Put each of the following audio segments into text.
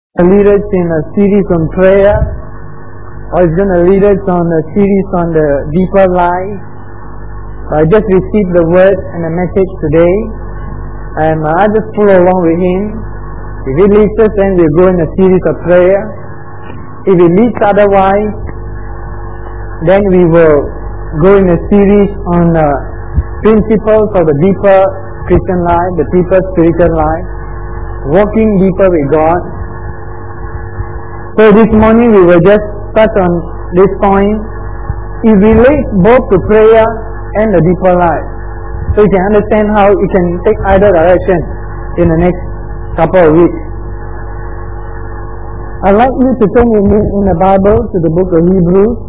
Lead us in a series on prayer, or is going to lead us on a series on the deeper life. I just received the word and the message today, and I just follow along with him. If he leads us, then we'll go in a series of prayer. If he leads otherwise, then we will go in a series on principles of the deeper Christian life, the deeper spiritual life, walking deeper with God. So this morning we will just touch on this point. It relates both to prayer and the deeper life. So you can understand how you can take either direction in the next couple of weeks. I'd like you to turn with me in the Bible to the book of Hebrews.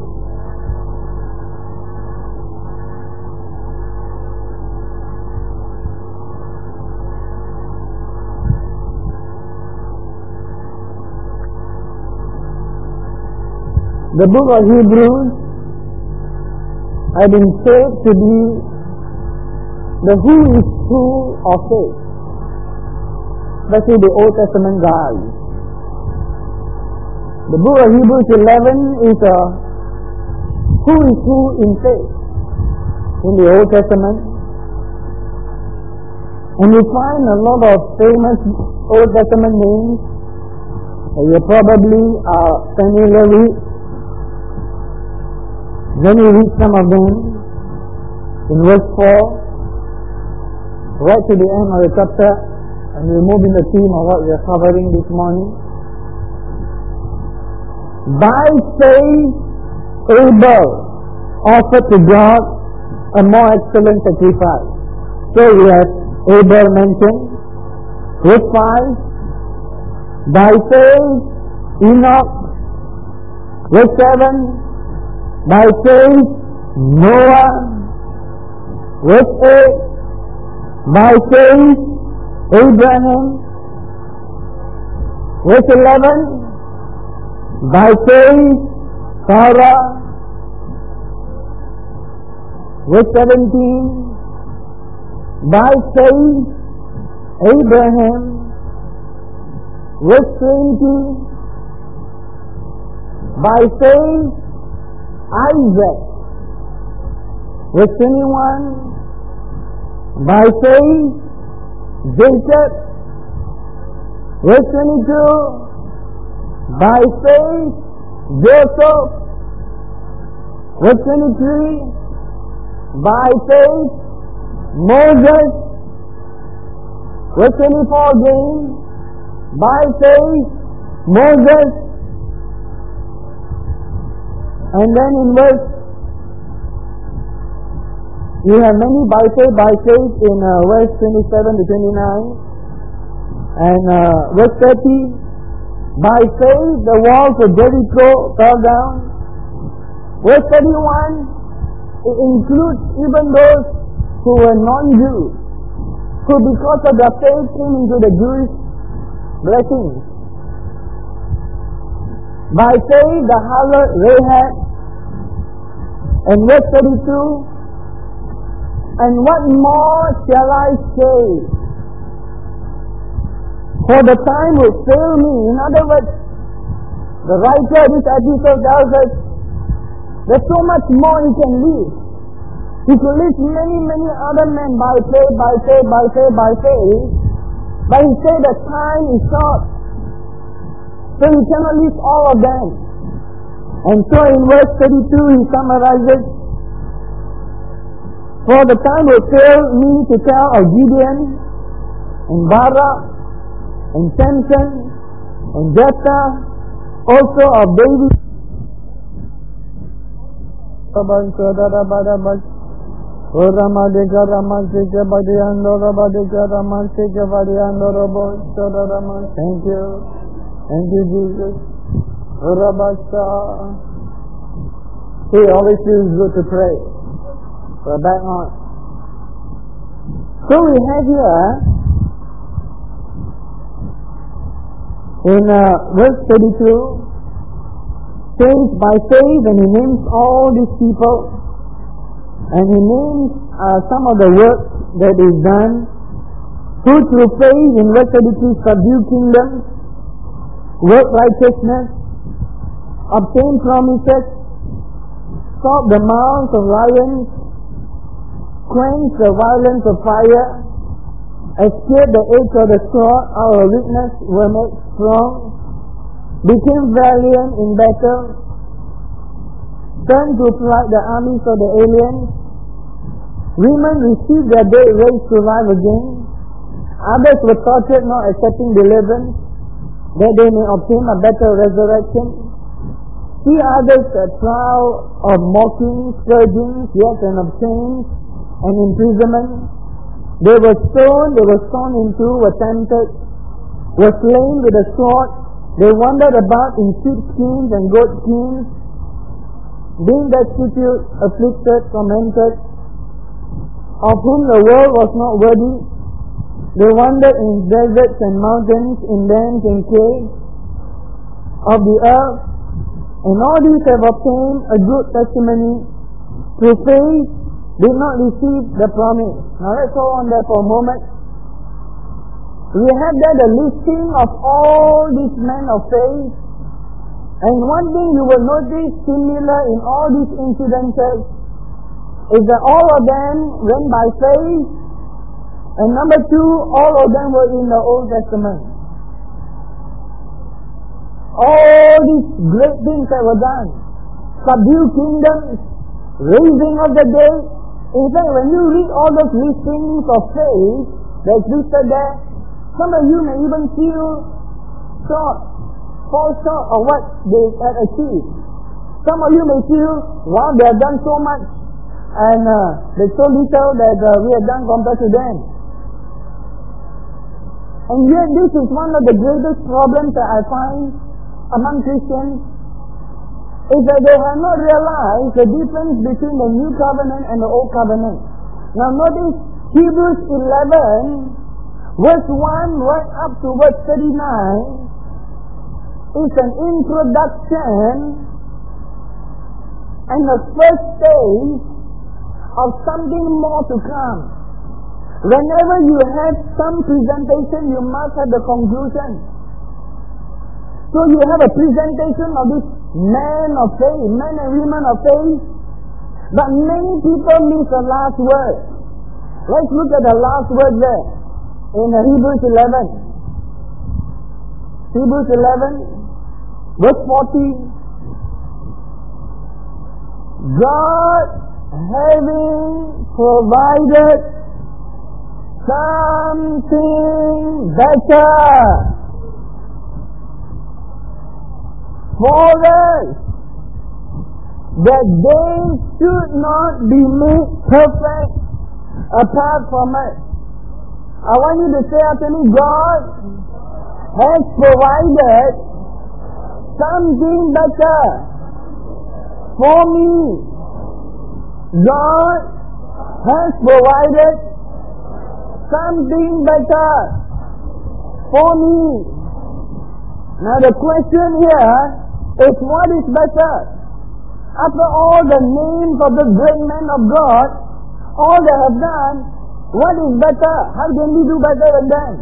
The book of Hebrews has been said to be the who is who of faith, especially the Old Testament guys. The book of Hebrews 11 is a who is who in faith in the Old Testament. And you find a lot of famous Old Testament names that you probably are familiar with. Then we read some of them in verse 4, right to the end of the chapter, and we move in the theme of what we are covering this morning. By faith, Abel offered to God a more excellent sacrifice. So we have Abel mentioned. Verse 5, by faith, Enoch. Verse 7, by faith, Noah. Verse 8, by faith, Abraham. Verse 11, by faith, Sarah. Verse 17, by faith, Abraham. Verse 20, by faith, Isaac. Verse 21, by faith, Jacob. Verse 22, by faith, Joseph. Verse 23, by faith, Moses. Verse 24 again, by faith, Moses. And then in verse, you have many by faith in verse 27 to 29. And verse 30, by faith the walls of Jericho fell down. Verse 31, it includes even those who were non-Jews, who because of their faith came into the Jewish blessings. By faith the harlot Rahab. And verse 32, and what more shall I say? For the time will fail me. In other words, the writer of this episode tells us there's so much more he can list. He could list many other men by faith, but he said the time is short. So he cannot list all of them. And so in verse 32 he summarizes, for the time will fail me to tell of Gideon, and Barak, and Samson, and Jephthah, also of David. Thank you. Thank you, Jesus. It always feels good to pray. We're back on. So we have here in verse 32, says by faith, and he names all these people, and he names some of the work that is done, who through faith in verse 33 subdue kingdoms, work righteousness, obtain promises, stop the mouths of lions, quench the violence of fire, escape the edge of the sword, our weakness were made strong, became valiant in battle, turned to flight the armies of the aliens, women received their dead raised to life again, others were tortured not accepting deliverance, that they may obtain a better resurrection, see others at trial of mocking, scourgings, yes, and of chains, and imprisonment. They were stoned, they were sawn in two, were tempted, were slain with a sword. They wandered about in sheepskins and goatskins, being destitute, afflicted, tormented, of whom the world was not worthy. They wandered in deserts and mountains, in dens and caves of the earth, and all these have obtained a good testimony. Through faith, did not receive the promise. Now let's go on there for a moment. We have there the listing of all these men of faith. And one thing you will notice similar in all these incidences is that all of them went by faith. And number two, all of them were in the Old Testament. All these great things that were done. Subdue kingdoms, raising of the dead. In fact, when you read all those listings of faith that's listed there, some of you may even feel fall short of what they had achieved. Some of you may feel, wow, they have done so much, and there's so little that we have done compared to them. And yet this is one of the greatest problems that I find among Christians, is that they have not realized the difference between the New Covenant and the Old Covenant. Now notice Hebrews 11, verse 1 right up to verse 39 is an introduction and the first stage of something more to come. Whenever you have some presentation, you must have the conclusion. So you have a presentation of this men of faith, men and women of faith, but many people miss the last word. Let's look at the last word there in Hebrews 11. Hebrews 11, verse 40. God having provided something better for us, that they should not be made perfect apart from us. I want you to say after me, God has provided something better for me. God has provided something better for me. Now the question here is, what is better? After all the names of the great men of God, all they have done, what is better? How can we do better than them?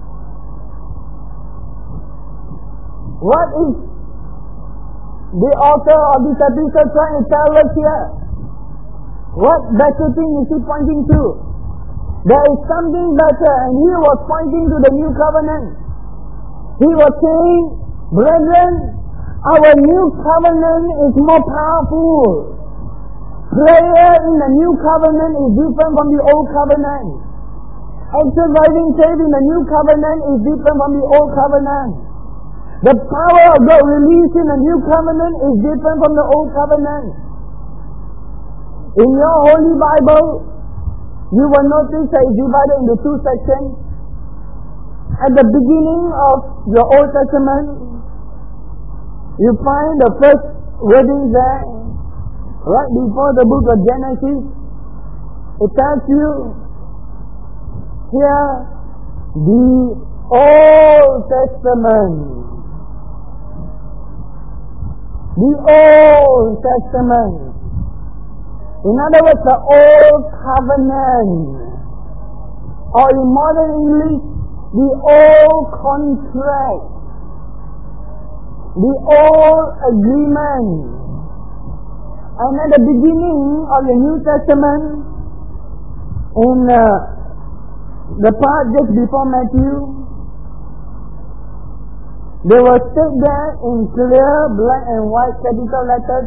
What is the author of this episode trying to tell us here? What better thing is he pointing to? There is something better, and he was pointing to the New Covenant. He was saying, brethren, our New Covenant is more powerful. Prayer in the New Covenant is different from the Old Covenant. Exercising faith in the New Covenant is different from the Old Covenant. The power of God released in the New Covenant is different from the Old Covenant. In your Holy Bible, you will notice that it's divided into two sections. At the beginning of your Old Testament, you find the first wording there, right before the book of Genesis. It tells you here, the Old Testament. The Old Testament. In other words, the Old Covenant. Or in modern English, the Old Contract. the old agreement. And at the beginning of the New Testament, in the part just before Matthew, they were stated there in clear black and white capital letters,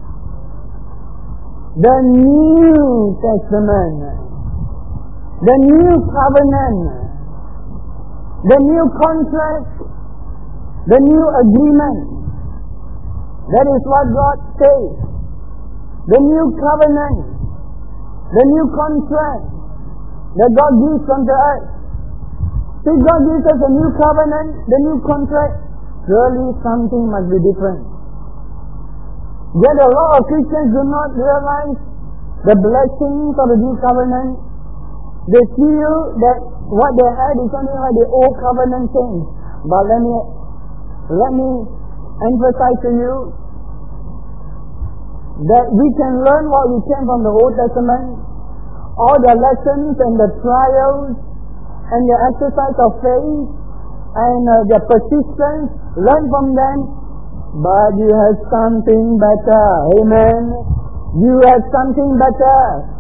the New Testament, the New Covenant, the New Contract, the New Agreement. That is what God says. The New Covenant, the New Contract that God gives unto us. See, God gives us a new covenant, the new contract. Surely something must be different. Yet a lot of Christians do not realize the blessings of the new covenant. They feel that what they had is only like the old covenant things. But let me emphasize to you that we can learn what we can from the Old Testament, all the lessons and the trials and the exercise of faith and the persistence, learn from them. But you have something better. Amen. You have something better.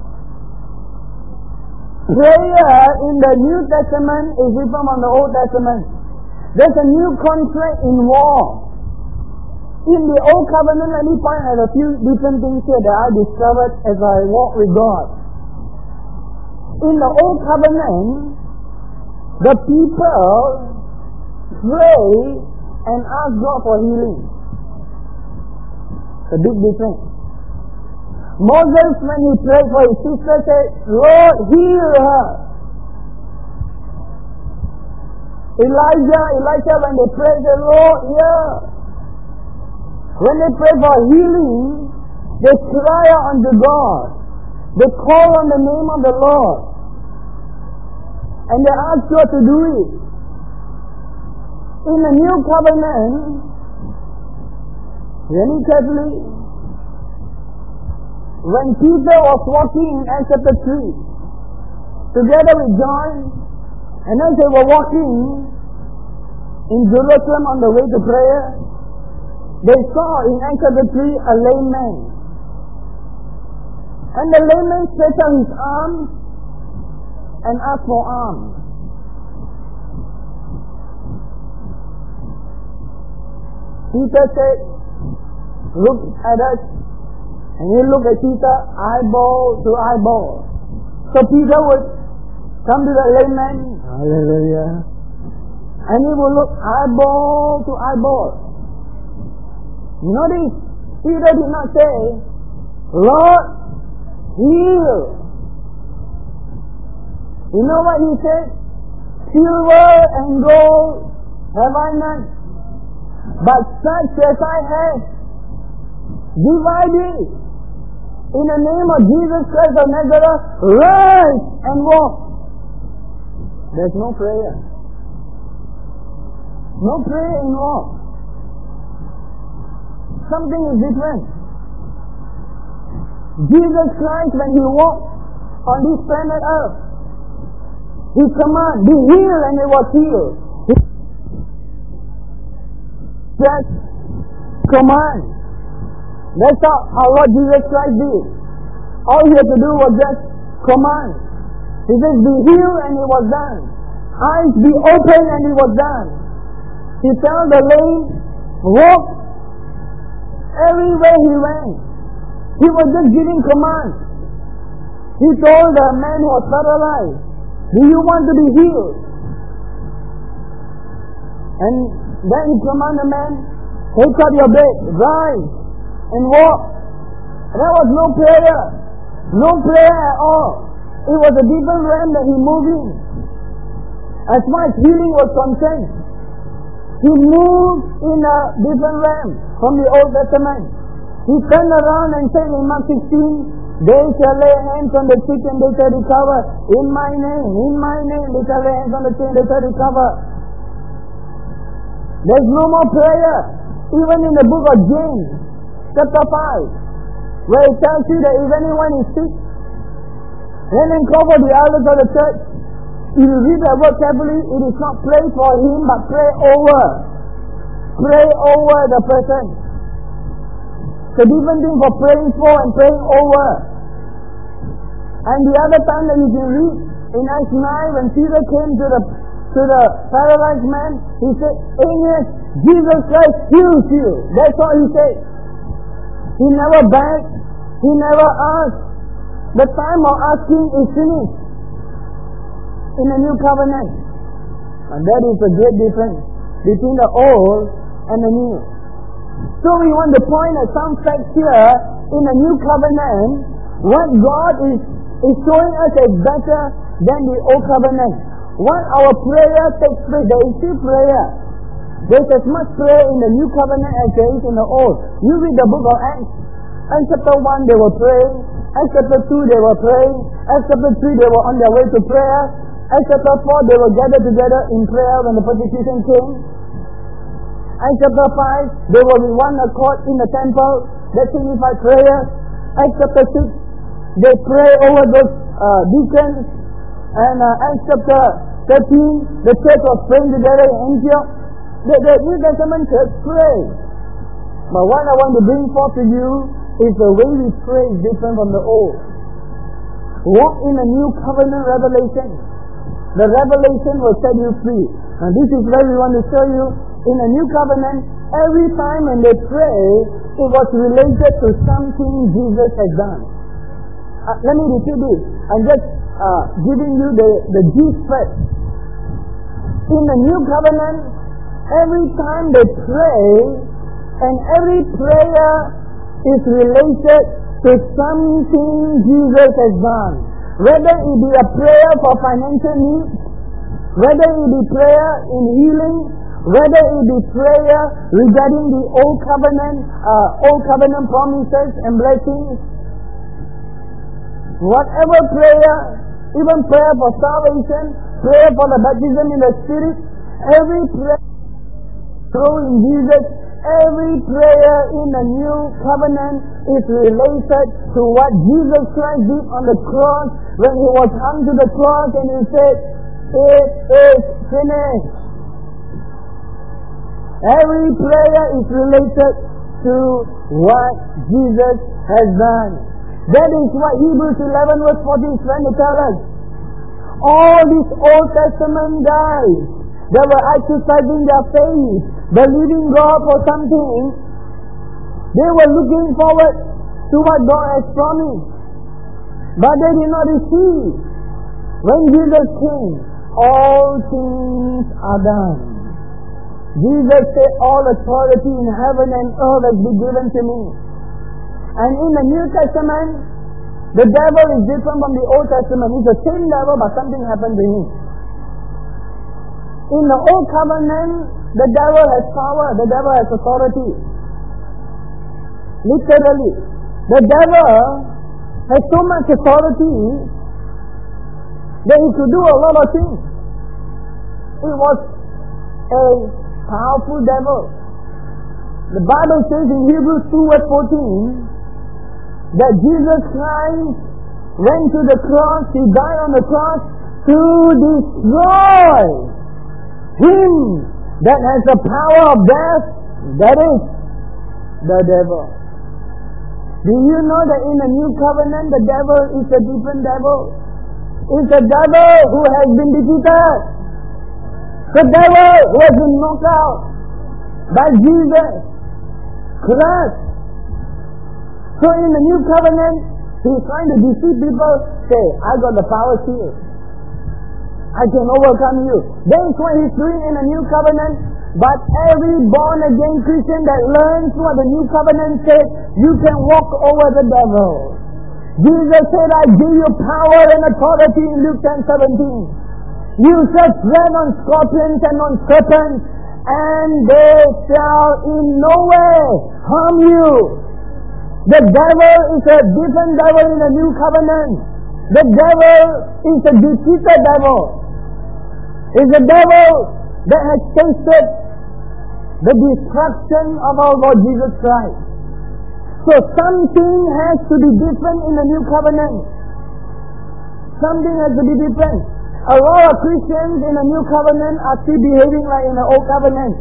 Prayer in the New Testament is different from the Old Testament. There's a new contract in war. In the Old Covenant, let me point out a few different things here that I discovered as I walk with God. In the Old Covenant, the people pray and ask God for healing. It's a big difference. Moses, when he prayed for his sister, said, Lord, heal her. Elijah, when they prayed, said, Lord, heal. When they pray for healing, they cry out unto God. They call on the name of the Lord. And they ask God to do it. In the New Covenant, very carefully, when Peter was walking in Acts chapter 3, together with John, and as they were walking in Jerusalem on the way to prayer, they saw in Acts chapter 3 a lame man. And the lame man stretched out his arms and asked for alms. Peter said, look at us. And he looked at Peter, eyeball to eyeball. So Peter would come to the lame man, hallelujah, and he would look eyeball to eyeball. Notice, Peter did not say, Lord, heal. You know what he said? Silver and gold have I none, but such as I have, divide it. In the name of Jesus Christ of Nazareth, rise and walk. There's no prayer. No prayer in walk. Something is different. Jesus Christ, when he walked on this planet Earth, he commanded, be healed, and he was healed. He just command. That's how Lord Jesus Christ did. All he had to do was just command. He says, be healed, and it was done. Eyes be open, and it was done. He told the lame, walk everywhere he went. He was just giving commands. He told the man who was paralyzed, do you want to be healed? And then he commanded the man, take up your bed, rise, and walk. There was no prayer. No prayer at all. It was a different realm that he moved in. As far as healing was concerned, he moved in a different realm from the Old Testament. He turned around and said in Mark 16, they shall lay hands on the sick and they shall recover. In my name, they shall lay hands on the sick and they shall recover. There's no more prayer. Even in the book of James, chapter 5, where it tells you that if anyone is sick, then call for the elders of the church. If you read that word carefully, it is not pray for him, but pray over. pray over the person. It's a different thing for praying for and praying over. And the other time that you can read in Acts 9, when Peter came to the paralyzed man, he said, Aeneas, Jesus Christ heals you. That's all he said. He never begged. He never asked. The time of asking is finished in the new covenant. And that is a great difference between the old and the new. So we want to point at some facts here in the new covenant. What God is showing us is better than the old covenant. What our prayer takes place, there is still prayer. There's as much prayer in the new covenant as there is in the old. You read the book of Acts. Acts chapter 1 they were praying. Acts chapter 2 they were praying. Acts chapter 3 they were on their way to prayer. Acts chapter 4 they were gathered together in prayer when the persecution came. Acts chapter 5 they were with one accord in the temple. That signified prayer. Acts chapter 6 they pray over those deacons. And Acts chapter 13 the church was praying together in Antioch. The New Testament church prays. But what I want to bring forth to you is the way we pray is different from the old. Walk in a new covenant revelation. The revelation will set you free. And this is where we want to show you. In a new covenant, every time when they pray, it was related to something Jesus has done. Let me repeat this. I'm just giving you the gist first. In the new covenant, every time they pray, and every prayer is related to something Jesus has done. Whether it be a prayer for financial needs, whether it be prayer in healing, whether it be prayer regarding the old covenant promises and blessings, whatever prayer, even prayer for salvation, prayer for the baptism in the Spirit, every prayer through Jesus, every prayer in the new covenant is related to what Jesus Christ did on the cross when he was hung to the cross and he said, "It is finished." Every prayer is related to what Jesus has done. That is what Hebrews 11 verse 40 is trying to tell us. All these Old Testament guys that were exercising their faith, believing God for something, they were looking forward to what God has promised. But they did not receive. When Jesus came, all things are done. Jesus said, all authority in heaven and earth has been given to me. And in the New Testament, the devil is different from the Old Testament. He's the same devil, but something happened to him. In the Old Covenant, the devil has power, the devil has authority. Literally. The devil has so much authority that he could do a lot of things. It was a powerful devil. The Bible says in Hebrews 2 verse 14 that Jesus Christ went to the cross, he died on the cross to destroy him that has the power of death, that is the devil. Do you know that in the new covenant the devil is a different devil? It's a devil who has been defeated. The devil who has been knocked out by Jesus Christ. So in the new covenant, he's trying to deceive people, say, I got the power here. I can overcome you. That's what he's doing in the new covenant. But every born again Christian that learns what the new covenant says, you can walk over the devil. Jesus said, I give you power and authority in Luke 10:17. You shall tread on scorpions and on serpents, and they shall in no way harm you. The devil is a different devil in the new covenant. The devil is a defeated devil. It's a devil that has tasted the destruction of our Lord Jesus Christ. So something has to be different in the new covenant. Something has to be different. A lot of Christians in the new covenant are still behaving like in the old covenant.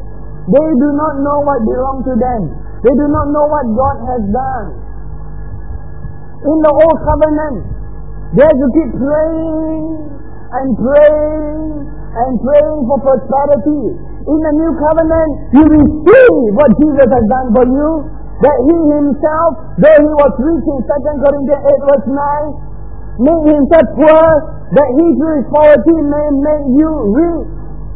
They do not know what belongs to them. They do not know what God has done. In the old covenant, they have to keep praying and praying and praying for prosperity. In the new covenant, you receive what Jesus has done for you. That He Himself, though He was rich in 2 Corinthians 8 verse 9, made Himself poor, that He through His poverty may make you rich.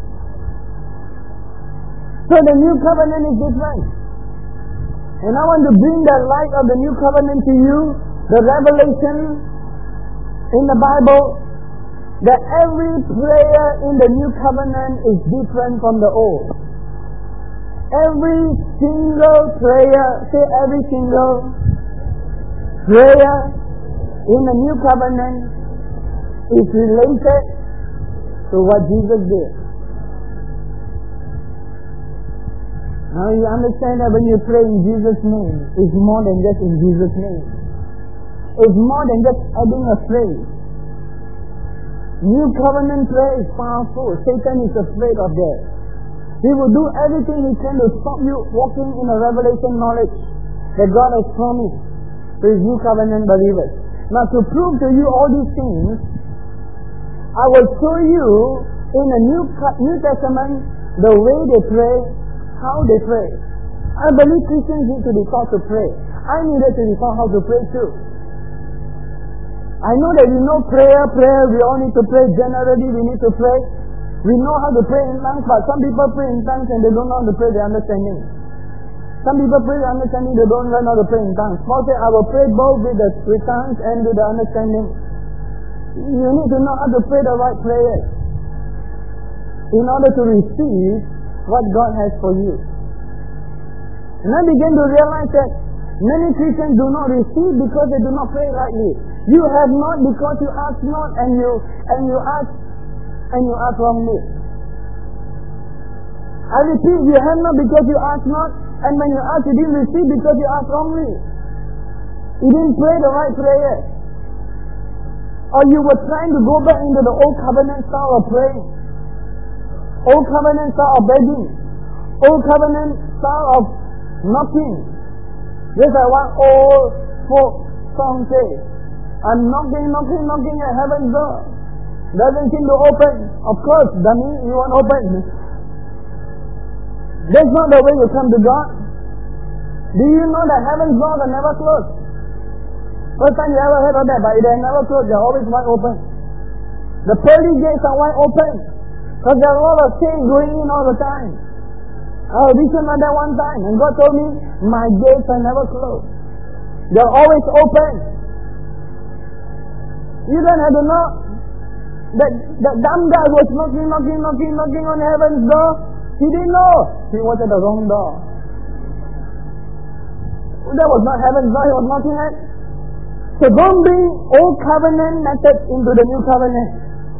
So the new covenant is different. And I want to bring the light of the new covenant to you, the revelation in the Bible, that every prayer in the new covenant is different from the old. Every single prayer, say every single prayer in the new covenant is related to what Jesus did. Now you understand that when you pray in Jesus' name, it's more than just in Jesus' name. It's more than just adding a phrase. New covenant prayer is powerful. Satan is afraid of that. He will do everything he can to stop you walking in a revelation knowledge that God has promised to His new covenant believers. Now to prove to you all these things, I will show you in the New Testament the way they pray, how they pray. I believe Christians need to be taught to pray. I needed to be taught how to pray too. I know that you know prayer, we all need to pray. Generally, we need to pray. We know how to pray in tongues, but some people pray in tongues and they don't know how to pray their understanding. Some people pray their understanding, they don't learn how to pray in tongues. Paul said, I will pray both with tongues and with the understanding. You need to know how to pray the right prayers in order to receive what God has for you. And I began to realize that many Christians do not receive because they do not pray rightly. You have not because you ask not, and you ask wrongly. I repeat, you have not because you ask not, and when you ask, you didn't receive because you asked wrongly. You didn't pray the right prayer. Or you were trying to go back into the old covenant style of praying. Old covenant style of begging. Old covenant style of knocking. Just like one old folk song says, I'm knocking at heaven's door. Doesn't seem to open. Of course, dummy, you won't open. That's not the way you come to God. Do you know that heaven's doors are never closed? First time you ever heard of that, but they're never closed, they're always wide open. The pearly gates are wide open, because there are a lot of things going in all the time. I auditioned like that one time, and God told me, my gates are never closed. They're always open. You don't have to know. That dumb guy was knocking on heaven's door. He didn't know. He was at the wrong door. That was not heaven's door he was knocking at. So don't bring old covenant methods into the new covenant.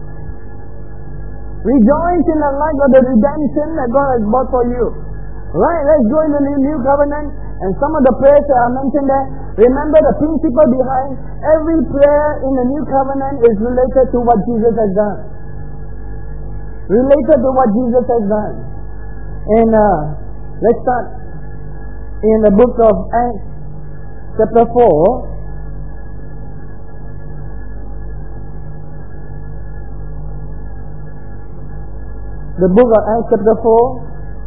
Rejoice in the light of the redemption that God has bought for you. Right, let's go into the new covenant. And some of the prayers that I mentioned there, remember the principle behind every prayer in the new covenant is related to what Jesus has done. Related to what Jesus has done. And let's start in the book of Acts, chapter 4. The book of Acts, chapter 4.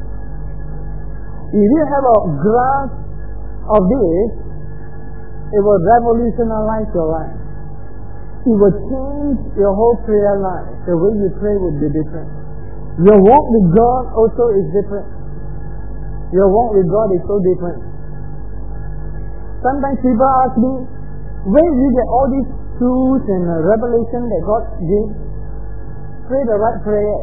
If you have a grasp of this, it will revolutionize your life. It will change your whole prayer life. The way you pray will be different. Your walk with God also is different. Your walk with God is so different. Sometimes people ask me, where do you get all these truths and revelation that God gives? Pray the right prayer.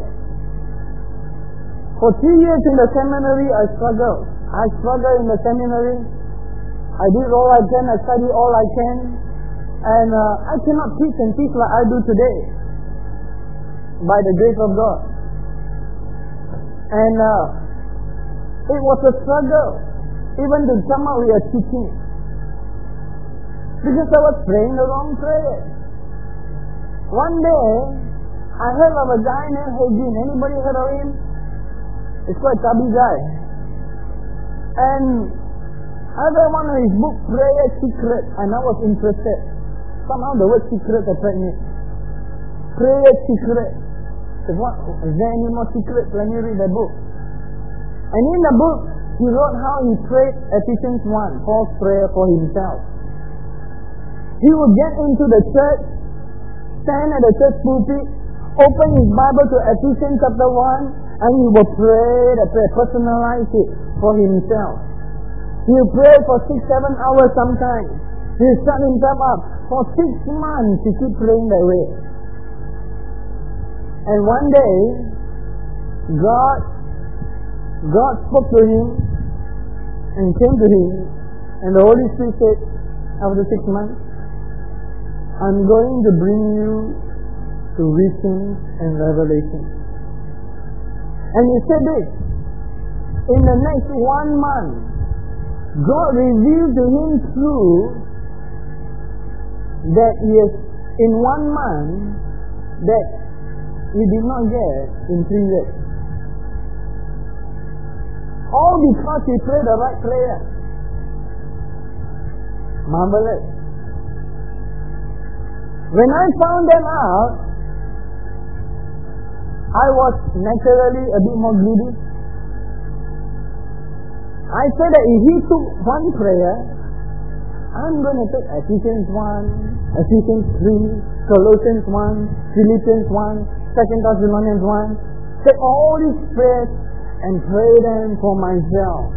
For 3 years in the seminary, I struggled. I struggled in the seminary. I did all I can. I studied all I can. And I cannot preach and teach like I do today. By the grace of God. And it was a struggle. Even to come out with a teaching. Because I was praying the wrong prayer. One day, I heard of a guy named Hagin. Anybody heard of him? It's quite a chubby guy. And I read one of his books, Prayer Secret, and I was interested. Somehow the word secret attracted me. Prayer Secret. So what, is there any more secrets? Let me read the book. And in the book, he wrote how he prayed Ephesians 1, Paul's prayer for himself. He would get into the church, stand at the church pulpit, open his Bible to Ephesians chapter 1, and he would pray the prayer, personalize it for himself. He would pray for 6-7 hours sometimes. He would shut himself up. For 6 months, he keep praying that way. And one day, God spoke to him and came to him, and the Holy Spirit said, after 6 months, I'm going to bring you to visions and revelation. And he said this, in the next 1 month, God revealed to him through that yes, in 1 month, that he did not get in 3 years. All because he prayed the right prayer. Marvelous. When I found them out, I was naturally a bit more greedy. I said that if he took one prayer, I'm going to take Ephesians 1, Ephesians 3, Colossians 1, Philippians 1, 2 Thessalonians 1, take all these prayers and pray them for myself.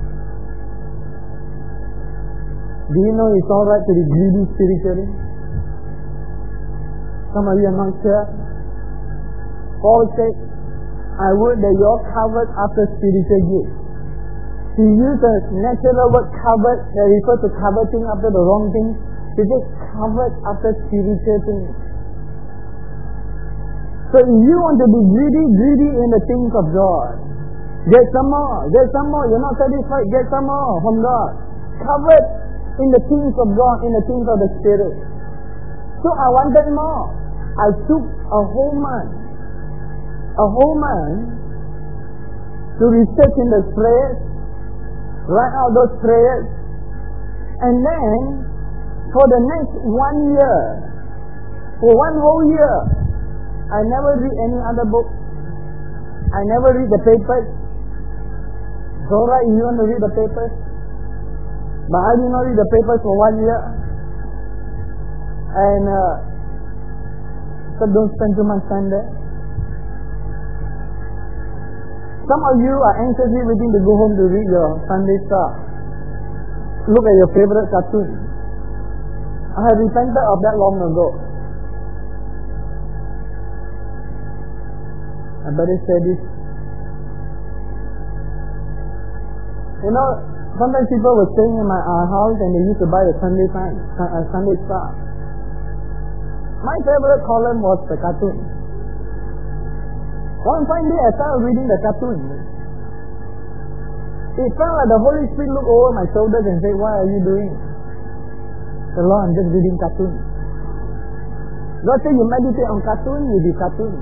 Do you know it's alright to be greedy spiritually? Some of you are not sure. Paul said, I would that you're covered after spiritual gifts. He used a natural word covered that refers to coveting after the wrong things. He said covered after spiritual things. So if you want to be greedy in the things of God, get some more. You're not satisfied, get some more from God. Covered in the things of God, in the things of the Spirit. So I wanted more. I took a whole month to research in the prayers, write out those prayers, and then for the next 1 year, for 1 whole year, I never read any other book. I never read the papers. It's alright if you want to read the papers, but I did not read the papers for 1 year. And so don't spend too much time there. Some of you are anxiously waiting to go home to read your Sunday stuff. Look at your favorite cartoon. I have repented of that long ago. I better say this. You know, sometimes people were staying in our house and they used to buy the Sunday Times, Sunday Star. My favorite column was the cartoon. One fine day I started reading the cartoon. It felt like the Holy Spirit looked over my shoulders and said, what are you doing? I said, Lord, I'm just reading cartoon. God said, you meditate on cartoon, you be cartoon.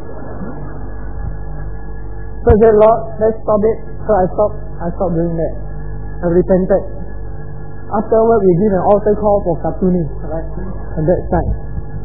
So I said, Lord, let's stop it. So I stopped doing that. I repented. Afterward, we did an altar call for cartooning, right? At that time.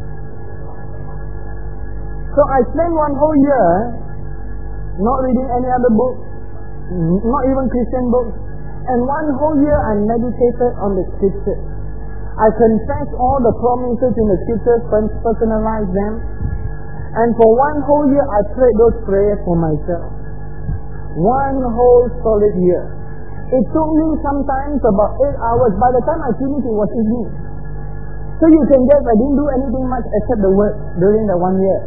So I spent 1 whole year not reading any other book, not even Christian books, and 1 whole year I meditated on the Scriptures. I confessed all the promises in the Scriptures, personalized them, and for 1 whole year I prayed those prayers for myself. 1 whole solid year. It took me sometimes about 8 hours. By the time I finished, it was evening. So you can guess I didn't do anything much except the work during the 1 year.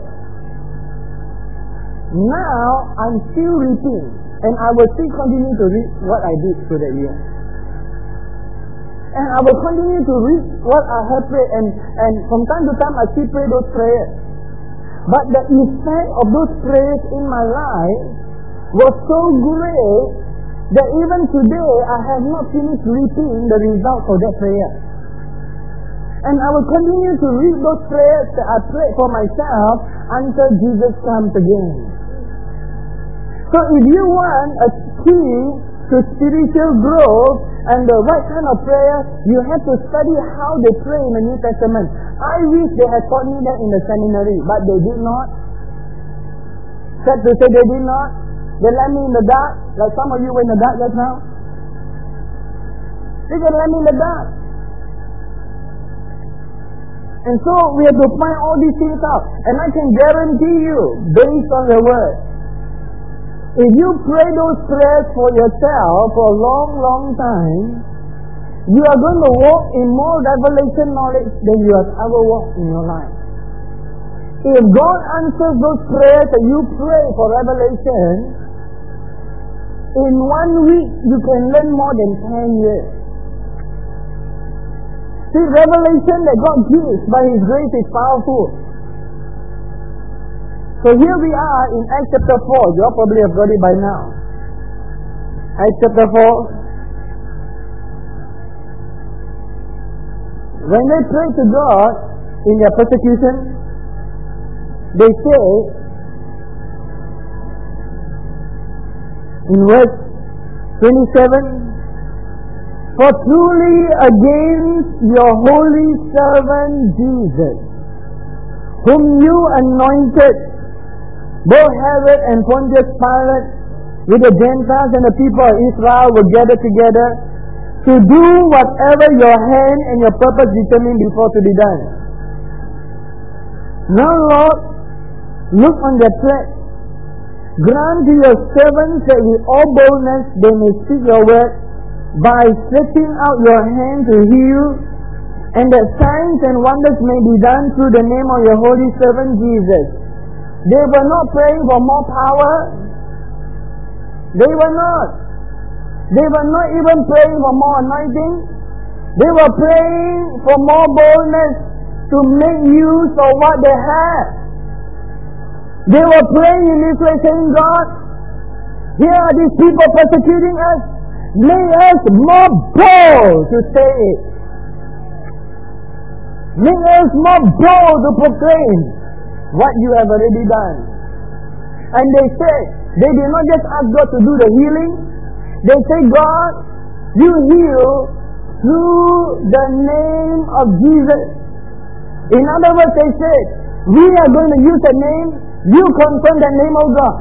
Now, I'm still reading, and I will still continue to read what I did through the year. And I will continue to read what I have prayed, and from time to time I still pray those prayers. But the effect of those prayers in my life was so great that even today I have not finished reaping the results of that prayer. And I will continue to read those prayers that I prayed for myself until Jesus comes again. So if you want a key to spiritual growth and the right kind of prayer, you have to study how they pray in the New Testament. I wish they had taught me that in the seminary, but they did not. Sad to say they did not. They left me in the dark, like some of you were in the dark just now. They just left me in the dark. And so we have to find all these things out. And I can guarantee you, based on the word, if you pray those prayers for yourself for a long, long time, you are going to walk in more revelation knowledge than you have ever walked in your life. If God answers those prayers that you pray for revelation, in 1 week you can learn more than 10 years. See, revelation that God gives by His grace is powerful. So here we are in Acts chapter 4. You all probably have got it by now. Acts chapter 4. When they prayed to God in their persecution, they say in verse 27, for truly against your holy servant Jesus, whom you anointed, both Herod and Pontius Pilate, with the Gentiles and the people of Israel were gathered together to do whatever your hand and your purpose determined before to be done. Now, Lord, look on their threats. Grant to your servants that with all boldness they may speak your word by stretching out your hand to heal, and that signs and wonders may be done through the name of your holy servant Jesus. They were not praying for more power. They were not. They were not even praying for more anointing. They were praying for more boldness to make use of what they had. They were praying in this way, saying, God, here are these people persecuting us. Make us more bold to say it. Make us more bold to proclaim what you have already done. And they said, they did not just ask God to do the healing. They say, God, you heal through the name of Jesus. In other words, they said, we are going to use that name. You confirm that name of God.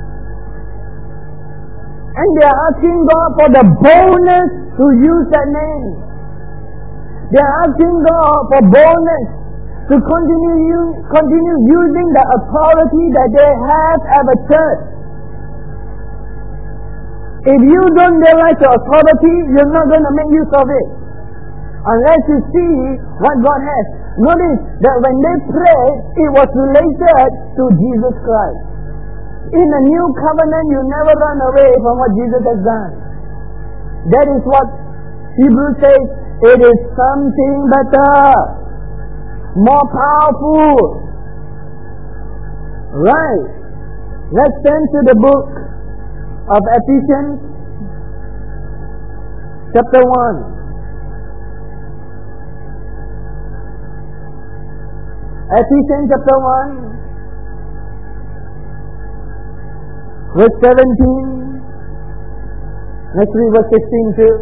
And they are asking God for the boldness to use that name. They are asking God for boldness to continue using the authority that they have at the church. If you don't realize your authority, you're not going to make use of it. Unless you see what God has. Notice that when they prayed, it was related to Jesus Christ. In the new covenant, you never run away from what Jesus has done. That is what Hebrews says. It is something better, more powerful. Right. Let's turn to the book of Ephesians, chapter 1. Ephesians chapter 1, verse 17. Let's read verse 16 too.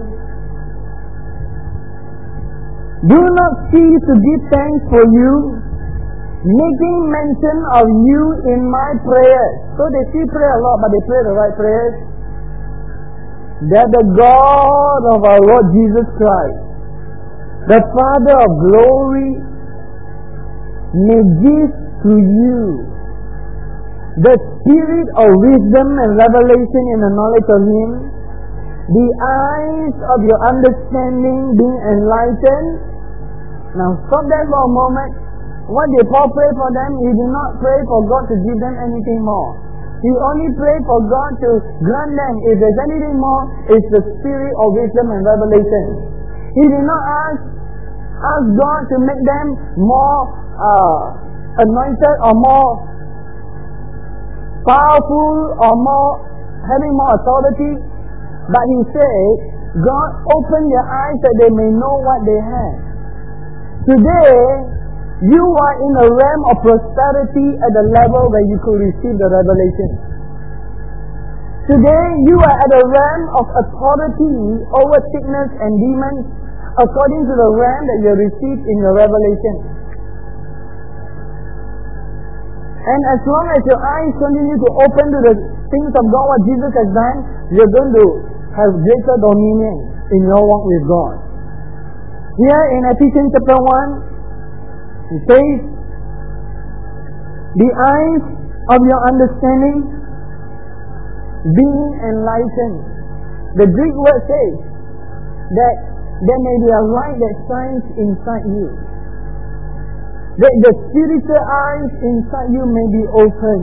Do not cease to give thanks for you, making mention of you in my prayers. So they still pray a lot, but they pray the right prayers. That the God of our Lord Jesus Christ, the Father of glory, may give to you the spirit of wisdom and revelation in the knowledge of Him, the eyes of your understanding being enlightened. Now stop there for a moment. What did Paul pray for them? He did not pray for God to give them anything more. He only prayed for God to grant them, if there's anything more, it's the spirit of wisdom and revelation. He did not ask God to make them more anointed or more powerful or more having more authority, but he said, God, open their eyes that they may know what they have. Today, you are in a realm of prosperity at the level where you could receive the revelation. Today you are at a realm of authority over sickness and demons according to the realm that you received in your revelation. And as long as your eyes continue to open to the things of God, what Jesus has done, you're going to have greater dominion in your walk with God. Here in Ephesians chapter 1, it says, the eyes of your understanding being enlightened. The Greek word says that there may be a light that shines inside you. That the spiritual eyes inside you may be opened.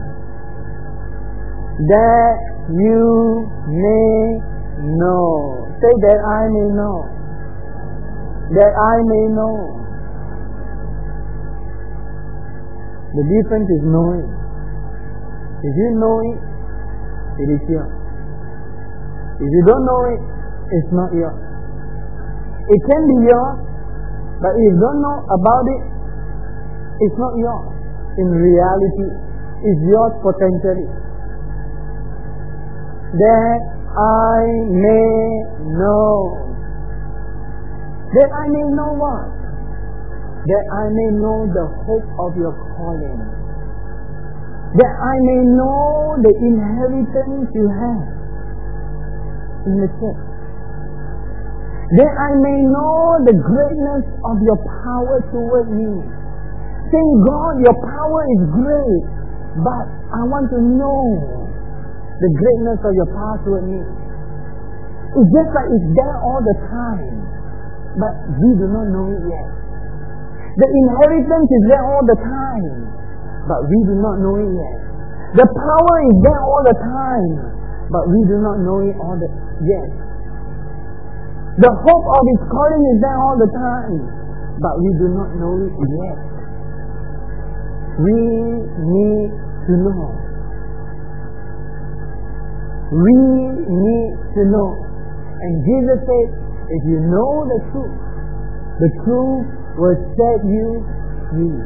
That you may know. Say that I may know. That I may know. The difference is knowing. If you know it, it is yours. If you don't know it, it's not yours. It can be yours, but if you don't know about it, it's not yours. In reality, it's yours potentially. That I may know. That I may know what? That I may know the hope of your calling. That I may know the inheritance you have in the church. That I may know the greatness of your power toward me. Saying, God, your power is great, but I want to know the greatness of your power toward me. It's just like it's there all the time, but we do not know it yet. The inheritance is there all the time, but we do not know it yet. The power is there all the time, but we do not know it all yet. The hope of His calling is there all the time, but we do not know it yet. We need to know. We need to know. And Jesus said, if you know the truth will set you free.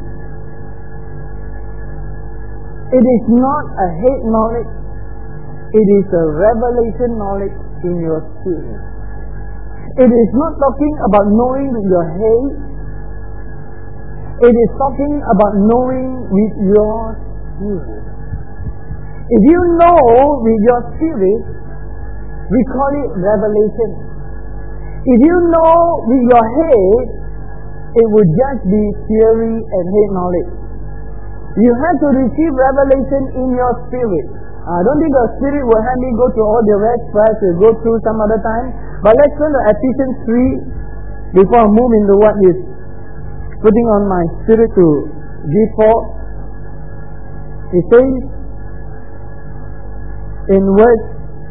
It is not a hate knowledge, it is a revelation knowledge in your spirit. It is not talking about knowing with your head, it is talking about knowing with your spirit. If you know with your spirit, we call it revelation. If you know with your head, it would just be theory and head knowledge. You have to receive revelation in your spirit. I don't think the spirit will help me go to all the rest first. We'll go through some other time. But let's turn to Ephesians 3 before I move into what is putting on my spirit to give forth. It says in verse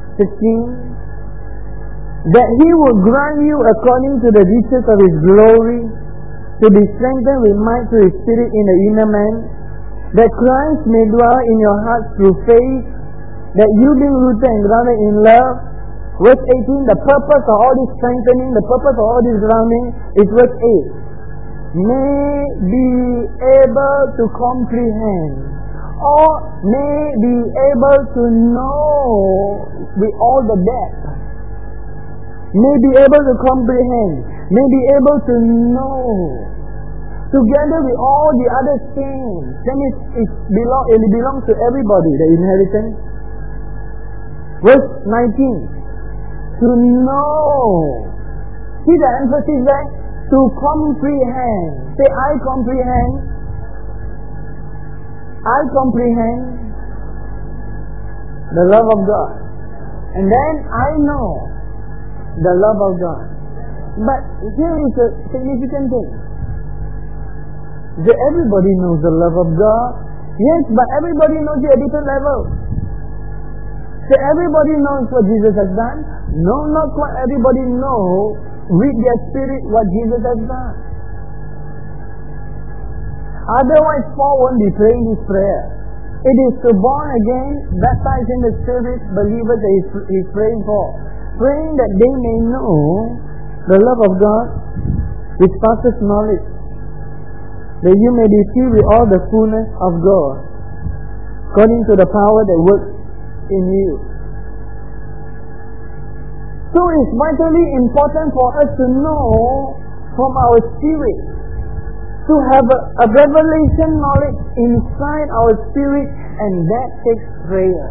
15 that He will grant you according to the riches of His glory to be strengthened with might through His Spirit in the inner man, that Christ may dwell in your hearts through faith, that you being rooted and grounded in love. Verse 18, the purpose of all this strengthening, the purpose of all this grounding is verse 8. May be able to comprehend, or may be able to know with all the depth. May be able to comprehend, may be able to know, together with all the other things. That means it belongs to everybody, the inheritance. Verse 19. To know. See the emphasis there? To comprehend. Say, I comprehend. I comprehend the love of God. And then I know the love of God. But here is a significant thing. That everybody knows the love of God. Yes, but everybody knows it at different levels. So everybody knows what Jesus has done. No, not what everybody knows with their spirit what Jesus has done. Otherwise, Paul won't be praying this prayer. It is to born again, baptized in the Spirit believers that he's praying for. Praying that they may know the love of God which passes knowledge, that you may be filled with all the fullness of God, according to the power that works in you. So it's vitally important for us to know from our spirit, to have a revelation knowledge inside our spirit, and that takes prayer.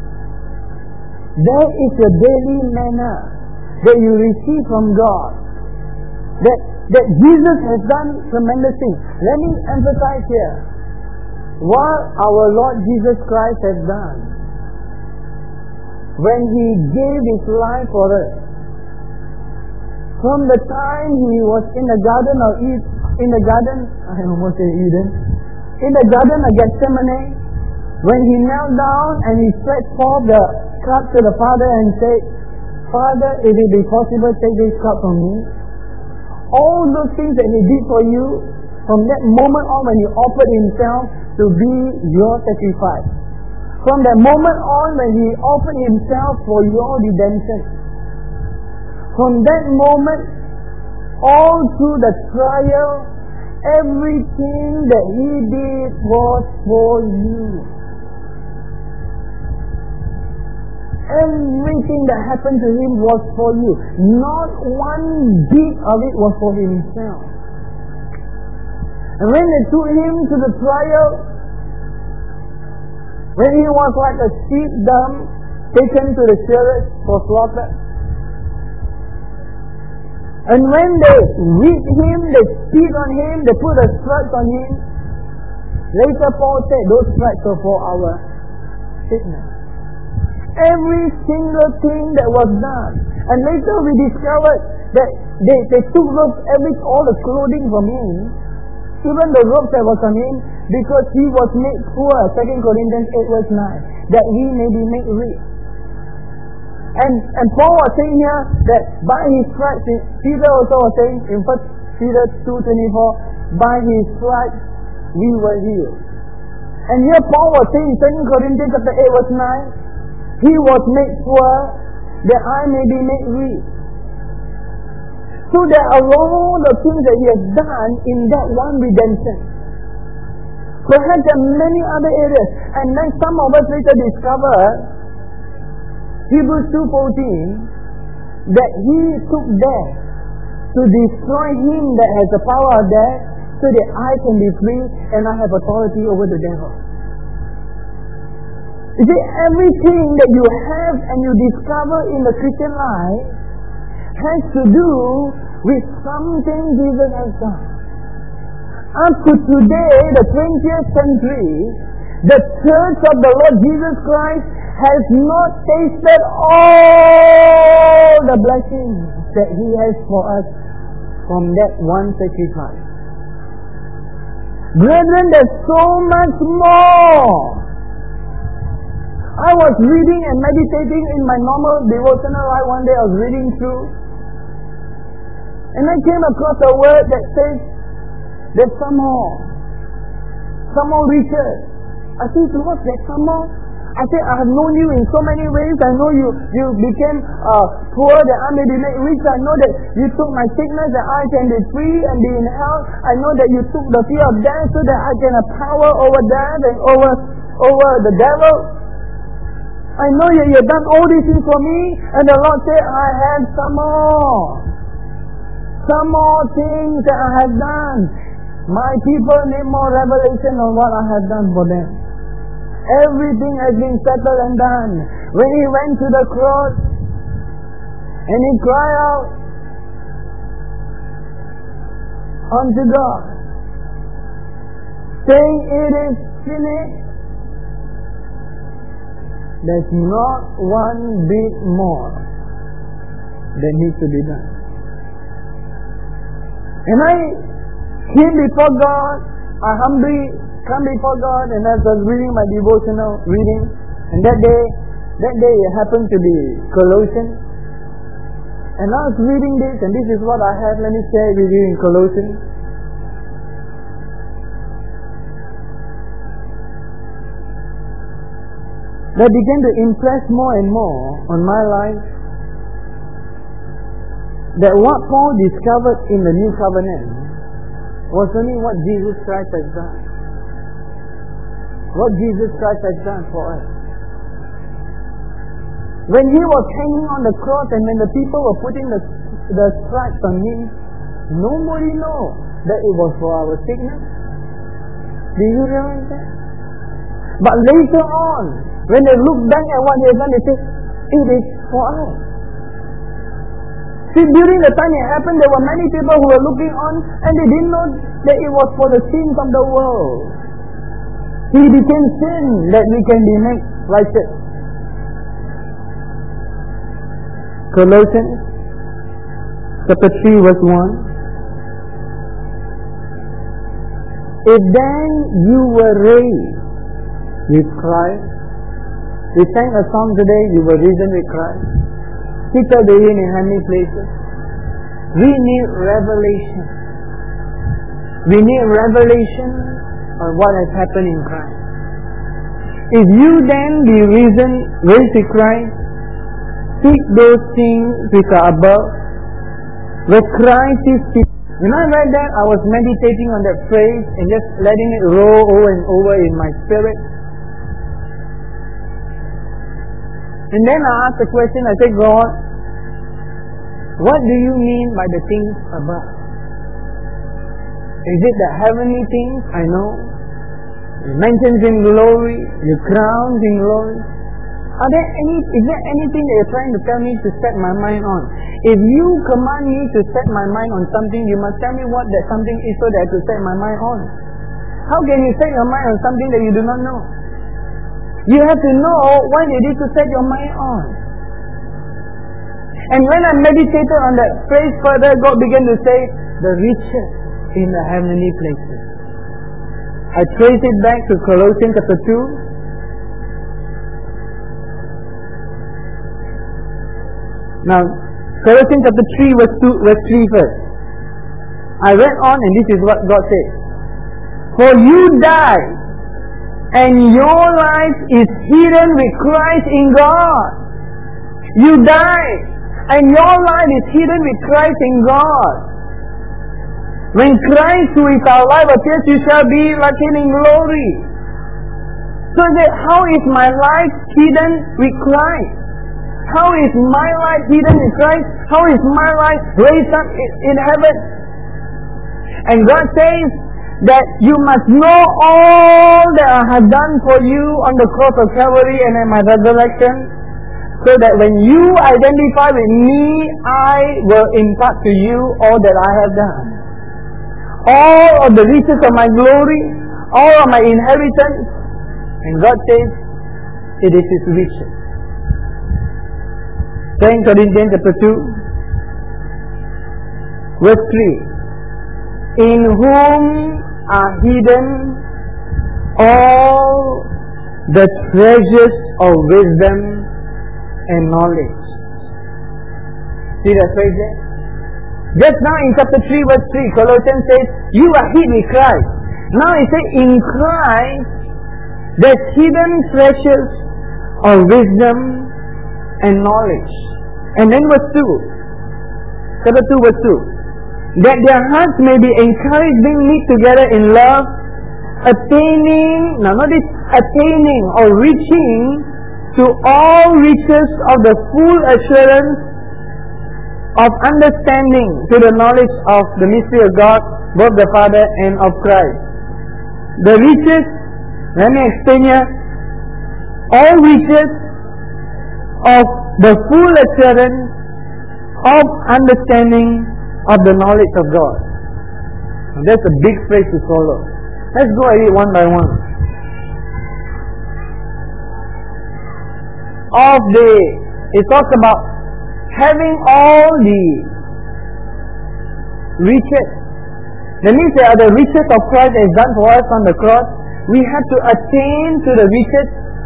That is your daily manna that you receive from God. That Jesus has done tremendous things. Let me emphasize here what our Lord Jesus Christ has done when He gave His life for us. From the time He was in the garden of Eden, in the garden of Gethsemane, when He knelt down and He stretched forth the cup to the Father and said, Father, if it be possible, take this cup from me. All those things that He did for you, from that moment on when He offered Himself to be your sacrifice. From that moment on when He offered Himself for your redemption. From that moment, all through the trial, everything that He did was for you. Everything that happened to Him was for you. Not one bit of it was for Himself. And when they took Him to the trial, when He was like a sheep dumb, taken to the shearers for slaughter, and when they whipped Him, they spit on Him, they put a stripes on Him, later Paul said, those stripes are for our sickness. Every single thing that was done. And later we discovered that they took all the clothing from Him, even the robes that was on Him, because He was made poor, 2 Corinthians 8 verse 9, that we may be made rich. And Paul was saying here that by His stripes, Peter also was saying in 1 Peter 2:24, by His stripes we were healed. And here Paul was saying in 2 Corinthians 8 verse 9, He was made poor that I may be made rich. So there are all the things that He has done in that one redemption. Perhaps there are many other areas. And then some of us later discover Hebrews 2:14 that He took death to destroy him that has the power of death, so that I can be free and I have authority over the devil. You see, everything that you have and you discover in the Christian life has to do with something Jesus has done. Up to today, the 20th century, the church of the Lord Jesus Christ has not tasted all the blessings that He has for us from that one sacrifice. Brethren, there's so much more. I was reading and meditating in my normal devotional life one day. I was reading through, and I came across a word that says there's some more riches. I said, Lord, there's some more. I said, I have known you in so many ways. I know you became poor that I may be made rich. I know that you took my sickness that I can be free and be in health. I know that you took the fear of death so that I can have power over death and over the devil. I know you have done all these things for me. And the Lord said, I have some more. Some more things that I have done. My people need more revelation on what I have done for them. Everything has been settled and done. When He went to the cross and He cried out unto God, saying, it is finished, there's not one bit more that needs to be done. And I came before God, I humbly come before God, and as I was reading my devotional reading, and that day it happened to be Colossians, and I was reading this, and this is what I have. Let me share it with you in Colossians. That began to impress more and more on my life that what Paul discovered in the New Covenant was only what Jesus Christ has done. What Jesus Christ has done for us. When He was hanging on the cross and when the people were putting the stripes on Him, nobody knew that it was for our sickness. Do you realize that? But later on, when they look back at what He has done, they say, it is for us. See, during the time it happened, there were many people who were looking on and they didn't know that it was for the sins of the world. He became sin that we can be made righteous. Colossians chapter 3 verse 1. If then you were raised with Christ, we sang a song today, you were risen with Christ. Seated with Him in heavenly places. We need revelation. We need revelation on what has happened in Christ. If you then be risen, raised with Christ, seek those things which are above, where Christ is seated. When I read that, I was meditating on that phrase and just letting it roll over and over in my spirit. And then I asked the question, I said, God, what do you mean by the things above? Is it the heavenly things? I know. It mentions in glory, the crowns in glory. Is there anything that you're trying to tell me to set my mind on? If you command me to set my mind on something, you must tell me what that something is so that I to set my mind on. How can you set your mind on something that you do not know? You have to know what it is to set your mind on. And when I meditated on that phrase further, God began to say, the riches in the heavenly places. I trace it back to Colossians chapter 2. Now, Colossians chapter 3 verse 3 first. I read on and this is what God says. For you died, and your life is hidden with Christ in God. You died, and your life is hidden with Christ in God. When Christ, who is our life, appears, you shall be like Him in glory. So that how is my life hidden with Christ? How is my life hidden with Christ? How is my life raised up in heaven? And God says that you must know all that I have done for you on the cross of Calvary and in my resurrection, so that when you identify with me, I will impart to you all that I have done. All of the riches of my glory, all of my inheritance. And God says, it is His riches. 2 Corinthians chapter 2, verse 3. In whom are hidden all the treasures of wisdom and knowledge. See that phrase there? Just now in chapter 3 verse 3, Colossians says, you are hid with Christ. Now it says, in Christ, there's hidden treasures of wisdom and knowledge. And then verse 2, chapter 2 verse 2, that their hearts may be encouraged, being knit together in love, attaining or reaching to all riches of the full assurance of understanding, to the knowledge of the mystery of God, both the Father and of Christ. The riches, let me explain here, all riches of the full assurance of understanding of the knowledge of God. And that's a big phrase to follow. Let's go at it one by one. It talks about having all the riches. That means that the riches of Christ is done for us on the cross. We have to attain to the riches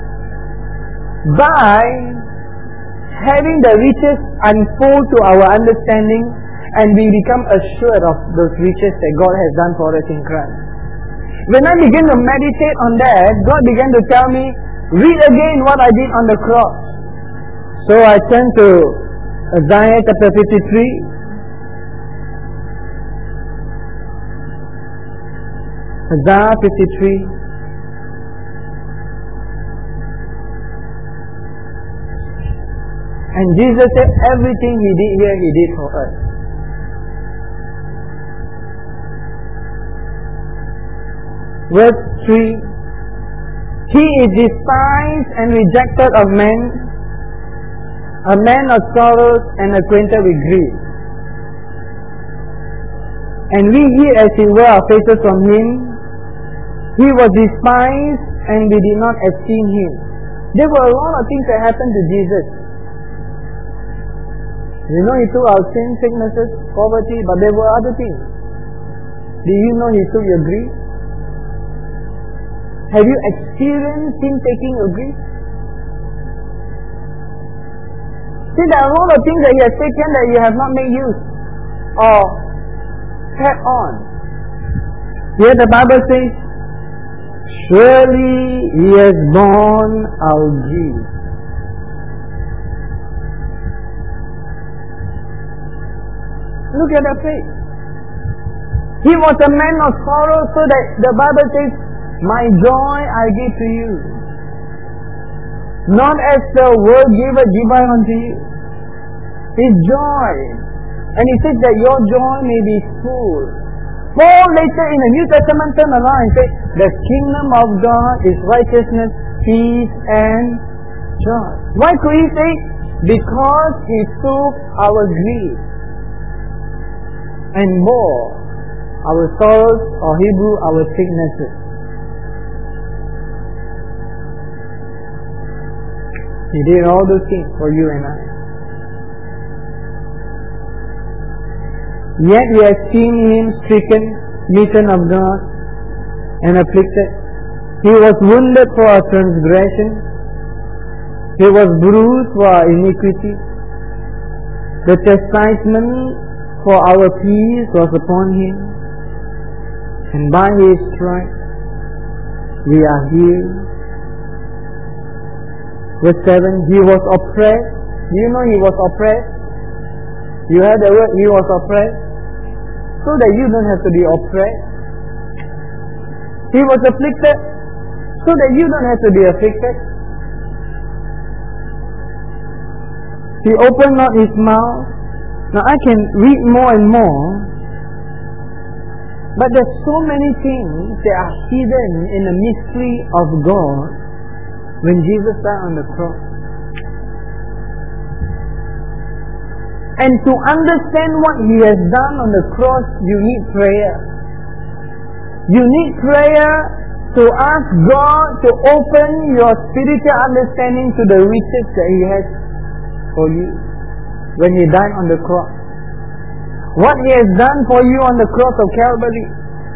by having the riches unfold to our understanding, and we become assured of those riches that God has done for us in Christ. When I began to meditate on that, God began to tell me, read again what I did on the cross. So I turned to Isaiah chapter 53. Isaiah 53. And Jesus said everything He did here, He did for us. Verse 3. He is despised and rejected of men, a man of sorrows and acquainted with grief. And we hid as it were our faces from Him. He was despised and we did not esteem Him. There were a lot of things that happened to Jesus. You know, He took our sin, sicknesses, poverty, but there were other things. Do you know He took your grief? Have you experienced Him taking your grief? See, there are a lot of things that He has taken that you have not made use or had on. Here the Bible says, surely He has borne our grief. Look at that face. He was a man of sorrow, so that the Bible says, my joy I give to you. Not as the world giveth, give I unto you. His joy. And He says that your joy may be full. Paul later in the New Testament turned around and said, the kingdom of God is righteousness, peace and joy. Why could he say? Because He took our grief and bore our sorrows, or Hebrew, our sicknesses. He did all those things for you and I. Yet we have seen Him stricken, smitten of God, and afflicted. He was wounded for our transgression. He was bruised for our iniquity. The chastisement for our peace was upon Him, and by His stripes we are healed. Verse 7, He was oppressed. Do you know He was oppressed? You heard the word, He was oppressed? So that you don't have to be oppressed. He was afflicted, so that you don't have to be afflicted. He opened not His mouth. Now I can read more and more, but there's so many things that are hidden in the mystery of God when Jesus died on the cross. And to understand what He has done on the cross, you need prayer. You need prayer to ask God to open your spiritual understanding to the riches that He has for you when He died on the cross. What He has done for you on the cross of Calvary.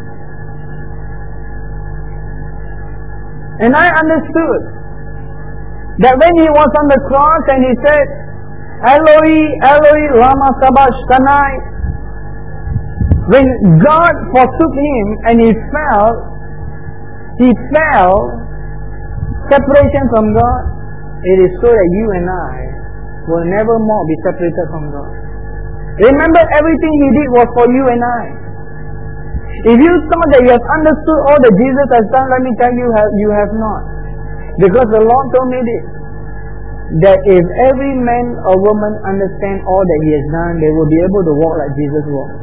And I understood that when He was on the cross and He said, Eloi, Eloi, lama sabachthani. When God forsook Him and He fell, separation from God. It is so that you and I will never more be separated from God. Remember, everything He did was for you and I. If you thought that you have understood all that Jesus has done, let me tell you, you have not. Because the Lord told me this, that if every man or woman understand all that He has done, they will be able to walk like Jesus walked.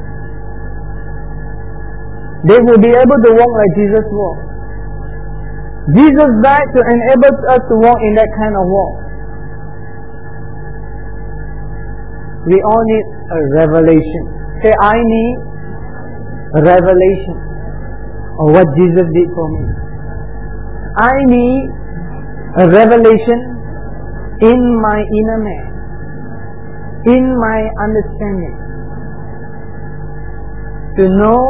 They will be able to walk like Jesus walked. Jesus died to enable us to walk in that kind of walk. We all need a revelation. Say, I need a revelation of what Jesus did for me. I need a revelation in my inner man, in my understanding, to know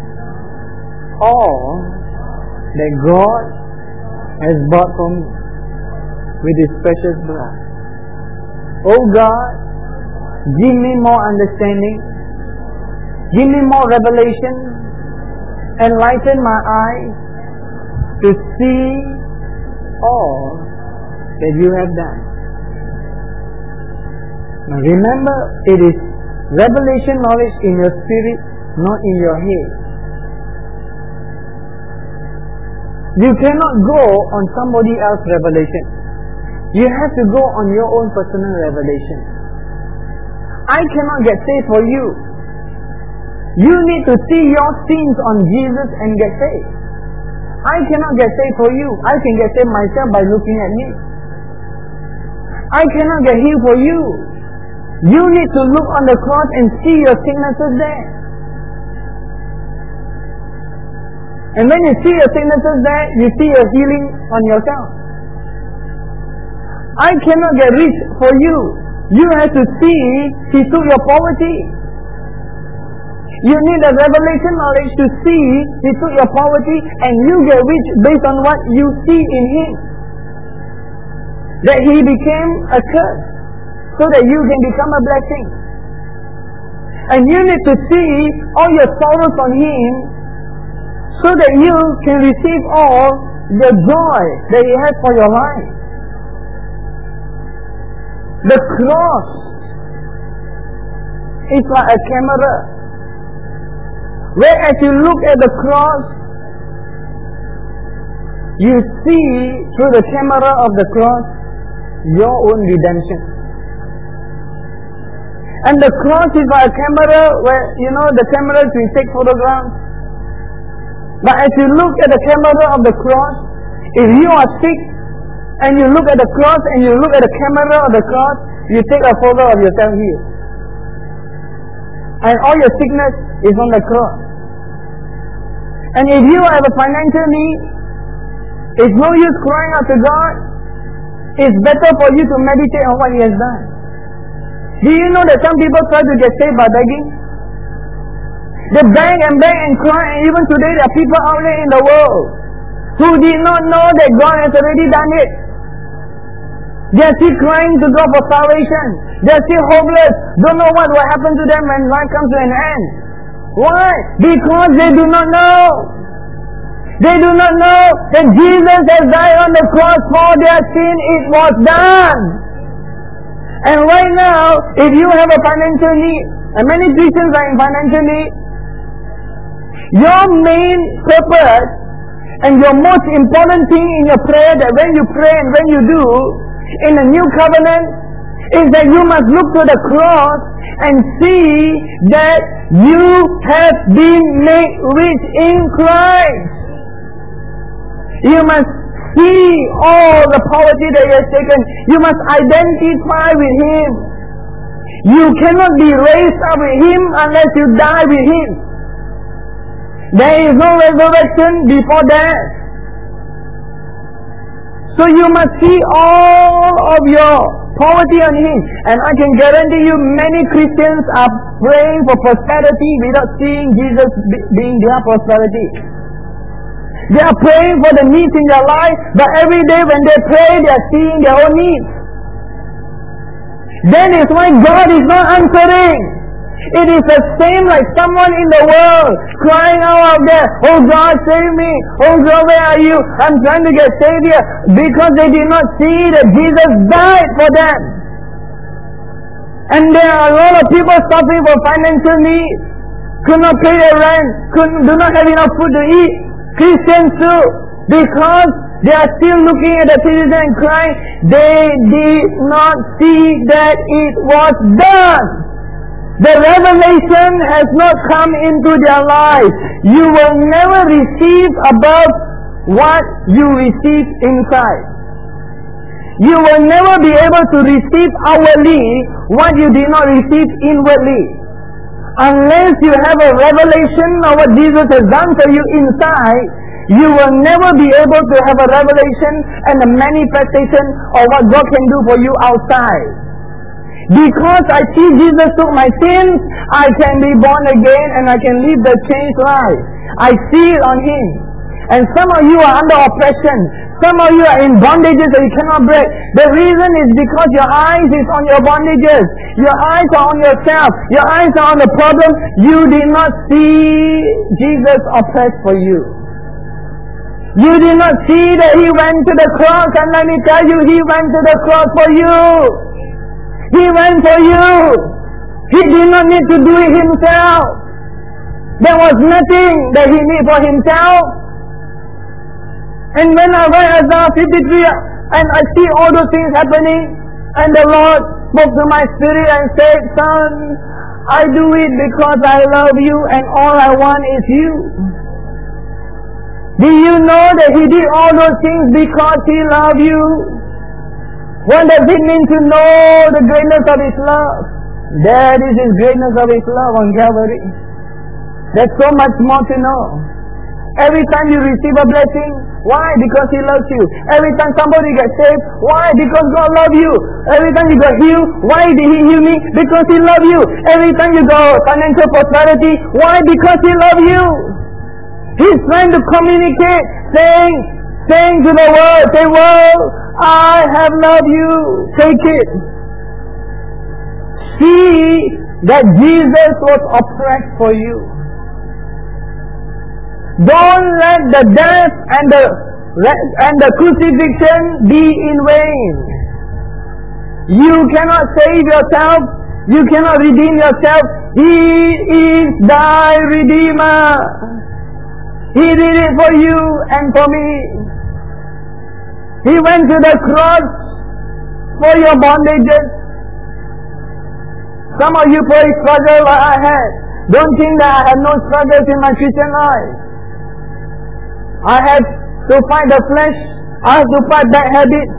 all that God has bought for me with His precious blood. Oh God, give me more understanding, give me more revelation, enlighten my eyes to see all that You have done. Now remember, it is revelation knowledge in your spirit, not in your head. You cannot go on somebody else's revelation. You have to go on your own personal revelation. I cannot get saved for you. You need to see your sins on Jesus and get saved. I cannot get saved for you. I can get saved myself by looking at me. I cannot get healed for you. You need to look on the cross and see your sicknesses there. And when you see your sicknesses there, you see your healing on yourself. I cannot get rich for you. You have to see He took your poverty. You need a revelation knowledge to see He took your poverty and you get rich based on what you see in Him. That He became a curse so that you can become a blessing. And you need to see all your sorrows on Him so that you can receive all the joy that He has for your life. The cross is like a camera. Where as you look at the cross, you see through the camera of the cross your own redemption. And the cross is like a camera where, the cameras we take photographs. But as you look at the camera of the cross, if you are sick and you look at the cross and you look at the camera of the cross, you take a photo of yourself here. And all your sickness is on the cross. And if you have a financial need, it's no use crying out to God. It's better for you to meditate on what He has done. Do you know that some people try to get saved by begging? They beg and beg and cry, and even today there are people out there in the world who did not know that God has already done it. They are still crying to God for salvation. They are still hopeless. Don't know what will happen to them when life comes to an end. Why? Because they do not know. They do not know that Jesus has died on the cross for their sin. It was done. And right now, if you have a financial need, and many Christians are in financial need, your main purpose and your most important thing in your prayer, that when you pray and when you do, in the new covenant, is that you must look to the cross and see that you have been made rich in Christ. You must see all the poverty that He has taken. You must identify with Him. You cannot be raised up with Him unless you die with Him. There is no resurrection before death. So you must see all of your poverty on Him. And I can guarantee you many Christians are praying for prosperity without seeing Jesus being their prosperity. They are praying for the needs in their life, but every day when they pray, they are seeing their own needs. That is why God is not answering. It is the same like someone in the world crying out there, "Oh God, save me! Oh God, where are you? I'm trying to get saved here," because they did not see that Jesus died for them. And there are a lot of people suffering for financial needs, could not pay their rent, do not have enough food to eat. Christians too, because they are still looking at the citizen and crying. They did not see that it was done. The revelation has not come into their lives. You will never receive above what you receive inside. You will never be able to receive outwardly what you did not receive inwardly. Unless you have a revelation of what Jesus has done for you inside, you will never be able to have a revelation and a manifestation of what God can do for you outside. Because I see Jesus took my sins, I can be born again and I can live the changed life. I see it on Him. And some of you are under oppression. Some of you are in bondages that you cannot break. The reason is because your eyes is on your bondages. Your eyes are on yourself. Your eyes are on the problem. You did not see Jesus oppressed for you. You did not see that He went to the cross. And let me tell you, He went to the cross for you. He went for you. He did not need to do it Himself. There was nothing that He needed for Himself. And when I read Isaiah 53, And I see all those things happening. And the Lord spoke to my spirit and said, son, I do it because I love you and all I want is you. Do you know that He did all those things because He loved you? What does it mean to know the greatness of His love? That is His greatness of His love on Calvary. There's so much more to know. Every time you receive a blessing, why? Because He loves you. Every time somebody gets saved, why? Because God loves you. Every time you got healed, why did He heal me? Because He loves you. Every time you got financial prosperity, why? Because He loves you. He's trying to communicate, saying to the world, say, world, I have loved you. Take it. See that Jesus was oppressed for you. Don't let the death and the crucifixion be in vain. You cannot save yourself. You cannot redeem yourself. He is thy Redeemer. He did it for you and for me. He went to the cross for your bondages. Some of you probably struggle like I had. Don't think that I had no struggles in my Christian life. I had to fight the flesh. I had to fight bad habits.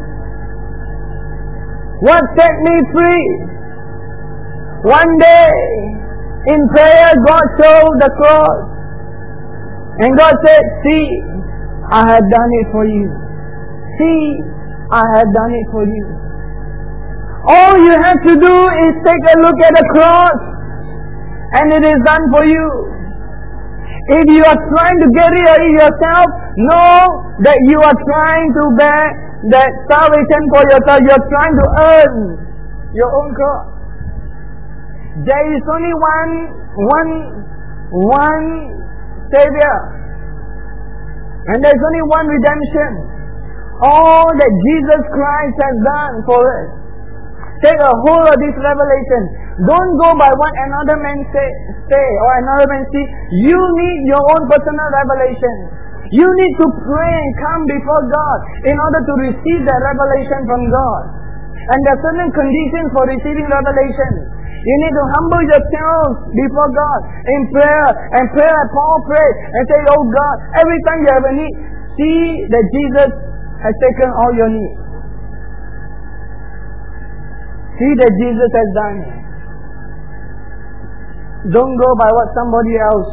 What set me free? One day, in prayer, God showed the cross. And God said, see, I have done it for you. See, I have done it for you. All you have to do is take a look at the cross, and it is done for you. If you are trying to get rid of it yourself, know that you are trying to bear that salvation for yourself. You are trying to earn your own cross. There is only one Savior. And there is only one redemption. All that Jesus Christ has done for us. Take a hold of this revelation. Don't go by what another man say or another man see. You need your own personal revelation. You need to pray and come before God in order to receive that revelation from God. And there are certain conditions for receiving revelation. You need to humble yourself before God in prayer and pray like Paul prayed and say, oh God, every time you have a need, see that Jesus has taken all your needs. See that Jesus has done it. Don't go by what somebody else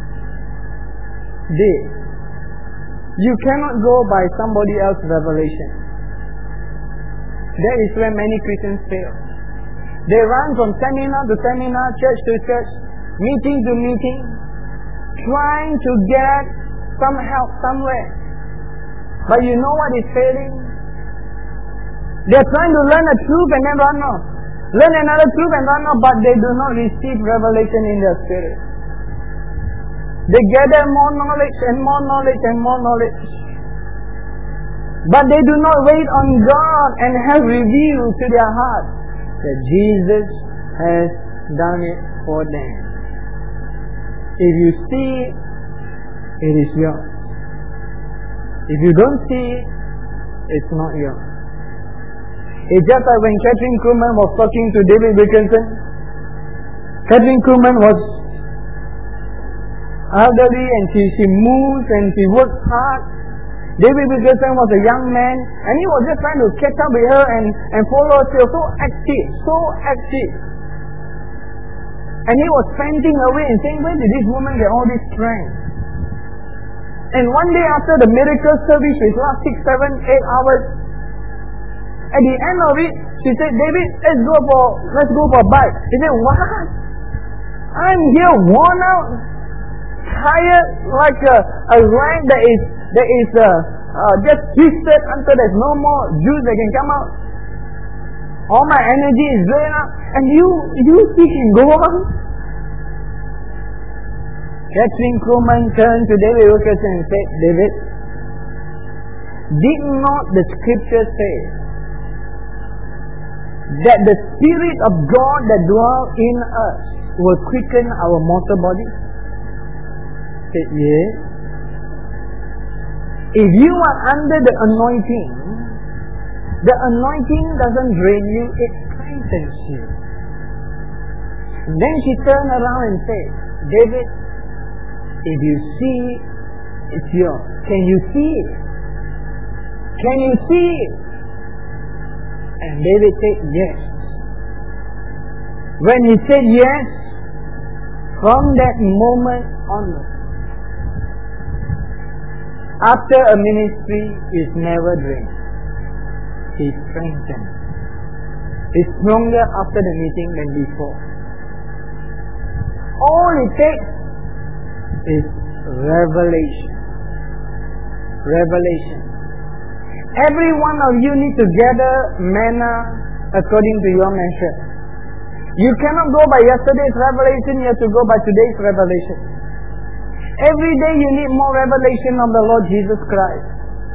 did. You cannot go by somebody else's revelation. That is where many Christians fail. They run from seminar to seminar, church to church, meeting to meeting, trying to get some help somewhere. But you know what is failing? They are trying to learn a truth and then run off. Learn another truth and run off, but they do not receive revelation in their spirit. They gather more knowledge and more knowledge and more knowledge. But they do not wait on God and have revealed to their heart that Jesus has done it for them. If you see it, it is yours. If you don't see it, it's not yours. It's just like when Kathryn Kuhlman was talking to David Wilkerson. Kathryn Kuhlman was elderly and she moves and she works hard. David Wilkerson was a young man and he was just trying to catch up with her and follow her. She was so active. And he was fainting away and saying, where did this woman get all this strength? And one day after the miracle service, which lasted 6, 7, 8 hours, at the end of it, she said, David, let's go for a bike. He said, what? I'm here worn out, tired, like a rag that is just twisted until there's no more juice that can come out. All my energy is drained out. And you still can go on? Kathryn Kuhlman turned to David Wilkerson and said, David, did not the scripture say that the Spirit of God that dwells in us will quicken our mortal body? He said, yes. If you are under the anointing, The anointing doesn't drain you, it strengthens you. And then she turned around and said, David, if you see it, it's yours. Can you see it? Can you see it? And David said, yes. When he said yes, from that moment onwards, after a ministry is never drained, he's strengthened. He's stronger after the meeting than before. All it takes is revelation. Revelation. Every one of you need to gather manna according to your measure. You cannot go by yesterday's revelation, you have to go by today's revelation. Every day you need more revelation of the Lord Jesus Christ.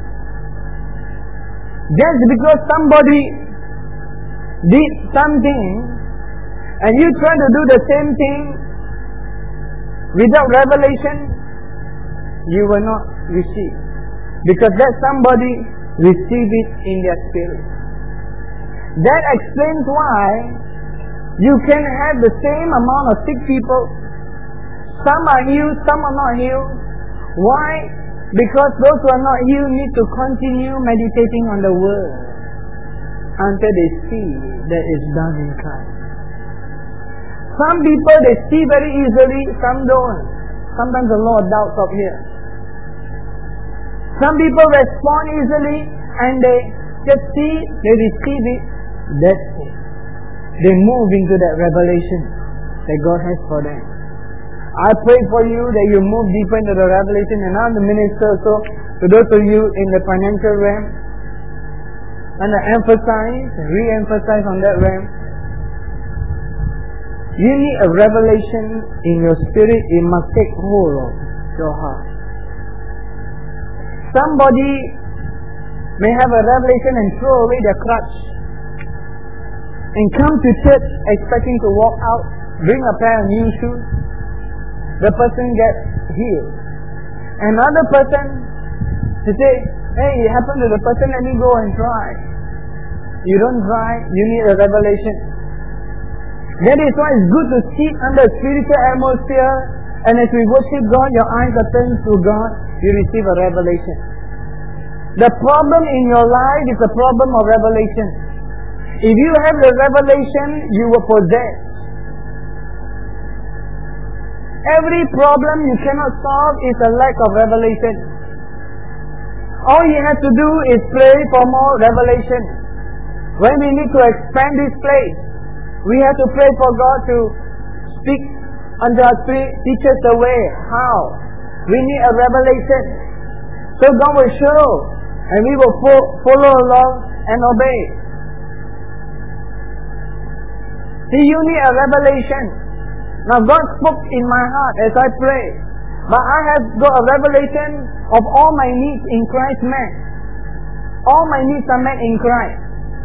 Just because somebody did something and you try to do the same thing without revelation, you will not receive. Because that somebody received it in their spirit. That explains why you can have the same amount of sick people. Some are healed, some are not healed. Why? Because those who are not healed need to continue meditating on the Word until they see that it's done in Christ. Some people, they see very easily, some don't. Sometimes the Lord doubts up here. Some people respond easily and they just see, they receive it, that's it. They move into that revelation that God has for them. I pray for you that you move deeper into the revelation, and I'm the minister, so to those of you in the financial realm, and I emphasize, re-emphasize on that realm, you need a revelation in your spirit. It must take hold of your heart. Somebody may have a revelation and throw away their crutch and come to church expecting to walk out, bring a pair of new shoes. The person gets healed. Another person to say, hey, it happened to the person, let me go and try. You don't try, you need a revelation. That is why it's good to sit under a spiritual atmosphere, and as we worship God, your eyes are turned to God, you receive a revelation. The problem in your life is a problem of revelation. If you have the revelation, you will possess. Every problem you cannot solve is a lack of revelation. All you have to do is pray for more revelation. When we need to expand this place, we have to pray for God to speak unto us, teach us the way, how. We need a revelation. So God will show, and we will follow along and obey. See, you need a revelation. Now God spoke in my heart as I pray, but I have got a revelation of all my needs in Christ met. All my needs are met in Christ.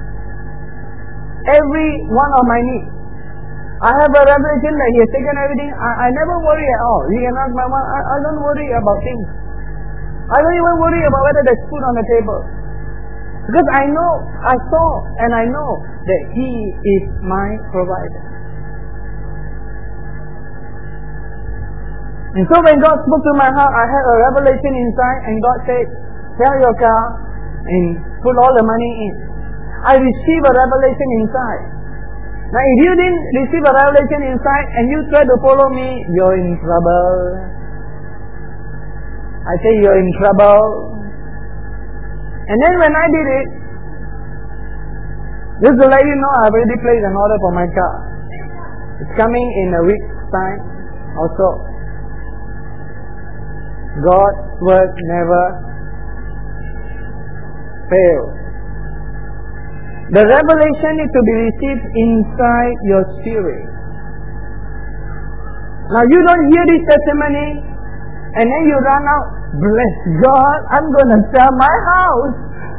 Every one of my needs. I have a revelation that He has taken everything. I never worry at all. You can ask my mom, I don't worry about things. I don't even worry about whether there's food on the table. Because I know, I saw, and I know that He is my provider. And so when God spoke to my heart, I had a revelation inside, and God said, sell your car and put all the money in. I received a revelation inside. Now if you didn't receive a revelation inside and you try to follow me, you're in trouble. I say you're in trouble. And then when I did it, just to let you know, I've already placed an order for my car. It's coming in a week's time or so. God's word never fails. The revelation needs to be received inside your spirit. Now you don't hear this testimony and then you run out, bless God, I'm going to sell my house.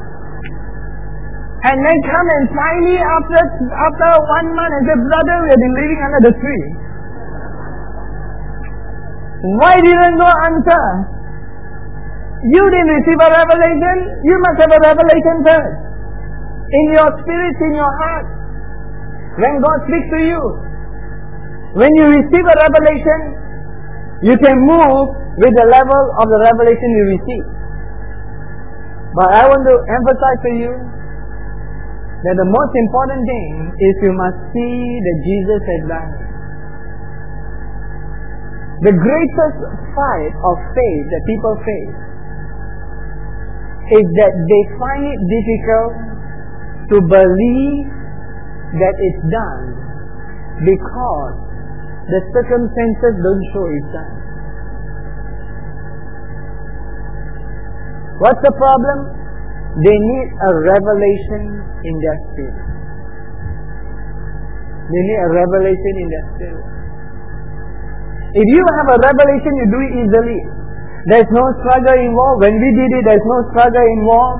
And then come and find me after 1 month and say, brother, we have been living under the tree. Why didn't God answer? You didn't receive a revelation. You must have a revelation first. In your spirit, in your heart. When God speaks to you. When you receive a revelation, you can move with the level of the revelation you receive. But I want to emphasize to you that the most important thing is you must see that Jesus has done it. The greatest fight of faith that people face is that they find it difficult to believe that it's done because the circumstances don't show it's done. What's the problem? They need a revelation in their spirit. They need a revelation in their spirit. If you have a revelation, you do it easily. There's no struggle involved. When we did it, there's no struggle involved.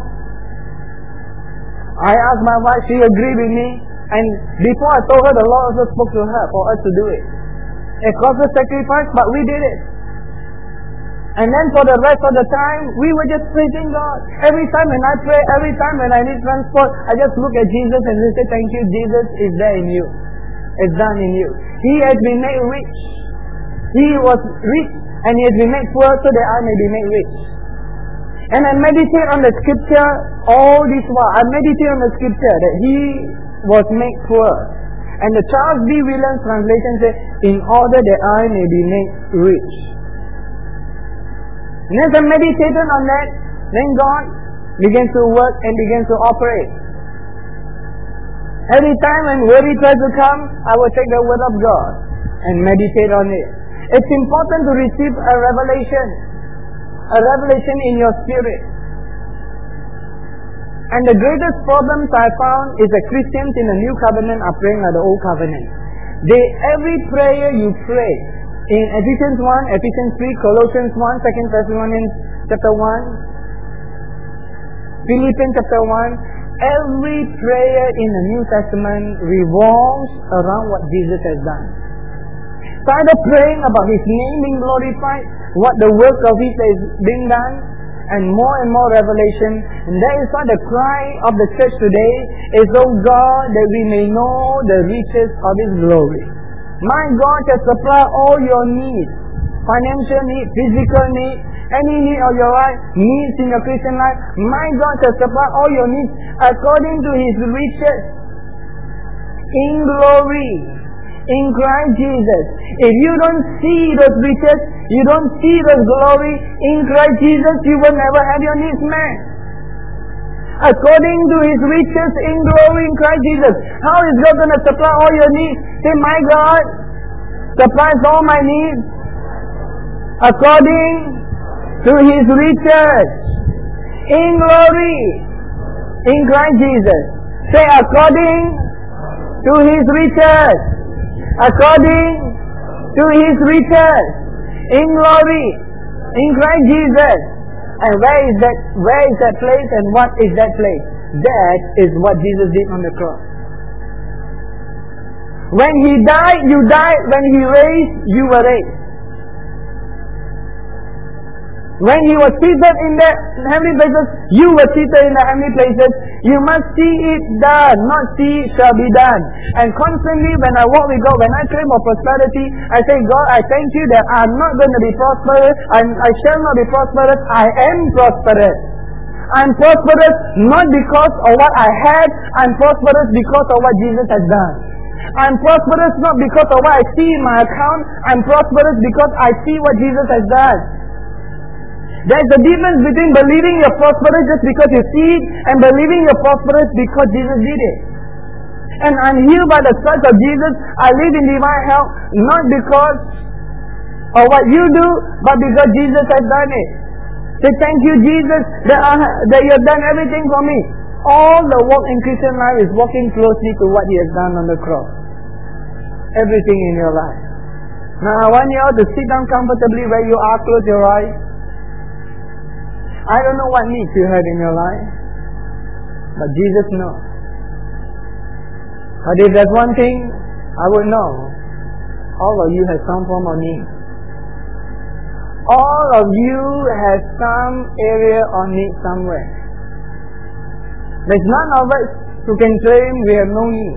I asked my wife, she agreed with me. And before I told her, the Lord also spoke to her for us to do it. It cost us sacrifice, but we did it. And then for the rest of the time, we were just praising God. Every time when I pray, every time when I need transport, I just look at Jesus and say, thank you, Jesus is there in you. It's done in you. He has been made rich. He was rich and He has been made poor so that I may be made rich. And I meditate on the scripture all this while. I meditate on the scripture that He was made poor. And the Charles B. Williams translation says, in order that I may be made rich. And as I meditated on that, then God began to work and began to operate. Every time when worry tries to come, I will take the word of God and meditate on it. It's important to receive a revelation in your spirit. And the greatest problems I found is that Christians in the New Covenant are praying like the Old Covenant. Every prayer you pray, in Ephesians 1, Ephesians 3, Colossians 1, 2 Thessalonians chapter 1, Philippians chapter 1, every prayer in the New Testament revolves around what Jesus has done. So either praying about His name being glorified, what the work of His is being done, and more revelation. And that is why the cry of the church today is, oh God, that we may know the riches of His glory. My God shall supply all your needs, financial needs, physical needs, any need of your life, needs in your Christian life. My God shall supply all your needs according to His riches in glory in Christ Jesus. If you don't see those riches, you don't see the glory in Christ Jesus, you will never have your needs met. According to His riches in glory in Christ Jesus. How is God going to supply all your needs? Say, my God supplies all my needs according to His riches in glory in Christ Jesus. Say, according to His riches. According to His riches in glory in Christ Jesus. And where is that place and what is that place? That is what Jesus did on the cross. When He died, you died. When He raised, you were raised. When He was seated in the heavenly places, you were seated in the heavenly places. You must see it done, not see it shall be done. And constantly when I walk with God, when I pray for prosperity, I say, God, I thank you that I'm not going to be prosperous, I shall not be prosperous, I am prosperous. I'm prosperous not because of what I had, I'm prosperous because of what Jesus has done. I'm prosperous not because of what I see in my account, I'm prosperous because I see what Jesus has done. There's a difference between believing you're prosperous just because you see it and believing you're prosperous because Jesus did it. And I'm healed by the stripes of Jesus. I live in divine health not because of what you do, but because Jesus has done it. Say, thank you, Jesus, that you have done everything for me. All the walk in Christian life is walking closely to what He has done on the cross. Everything in your life. Now I want you all to sit down comfortably where you are, close your eyes. I don't know what needs you have in your life, but Jesus knows. But if there's one thing I would know, all of you have some form of need. All of you have some area of need somewhere. There's none of us who can claim we have no need.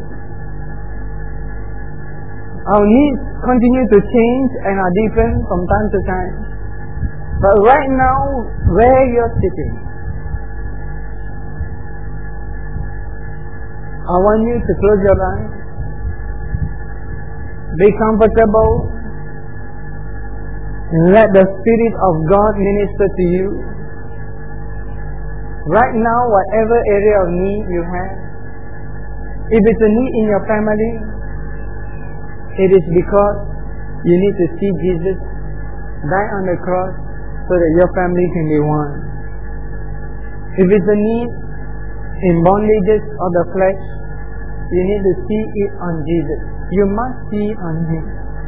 Our needs continue to change and are different from time to time. But right now, where you're sitting, I want you to close your eyes, be comfortable, and let the Spirit of God minister to you. Right now, whatever area of need you have, if it's a need in your family, it is because you need to see Jesus die on the cross so that your family can be one. If it's a need in bondages of the flesh, you need to see it on Jesus. You must see it on Him.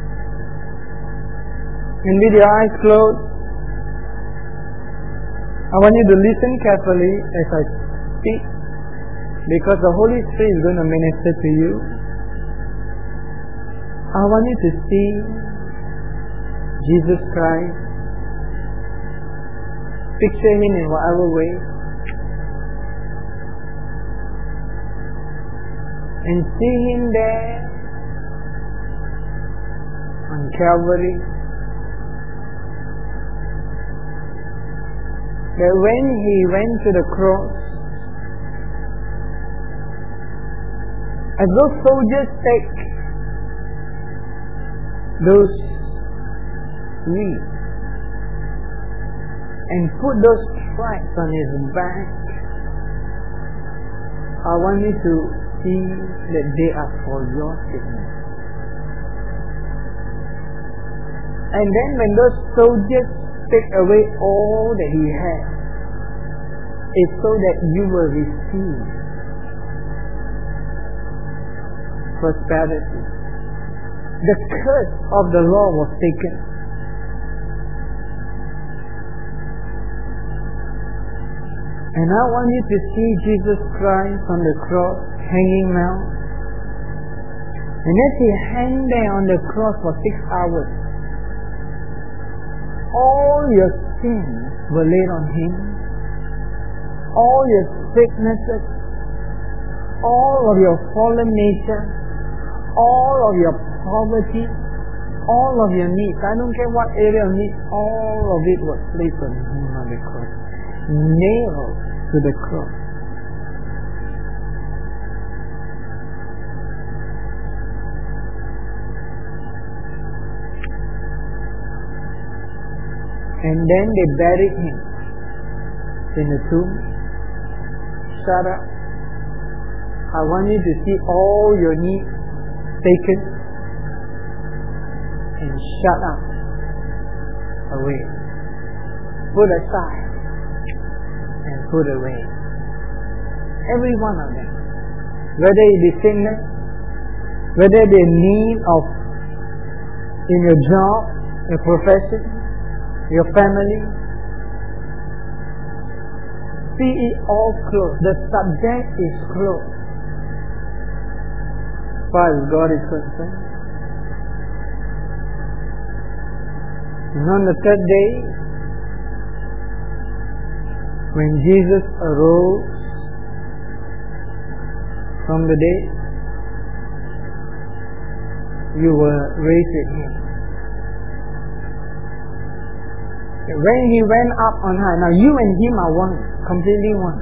And with your eyes closed, I want you to listen carefully as I speak, because the Holy Spirit is going to minister to you. I want you to see Jesus Christ. Picture Him in whatever way. And see Him there on Calvary. That when He went to the cross, as those soldiers take those weeds and put those stripes on His back, I want you to see that they are for your sickness. And then when those soldiers take away all that He had, it's so that you will receive prosperity. The curse of the law was taken. And I want you to see Jesus Christ on the cross, hanging now. And as He hung there on the cross for 6 hours, all your sins were laid on Him. All your sicknesses, all of your fallen nature, all of your poverty, all of your needs, I don't care what area of need, all of it was placed on Him on the cross, nailed to the cross. And then they buried Him in the tomb. Shut up. I want you to see all your needs taken and shut up away. Put aside and put away. Every one of them. Whether it be sickness, whether they need of in your job, your profession, your family, see it all closed. The subject is closed. As far as God is concerned. And on the third day, when Jesus arose from the dead, you were raised with Him. When He went up on high, now you and Him are one, completely one.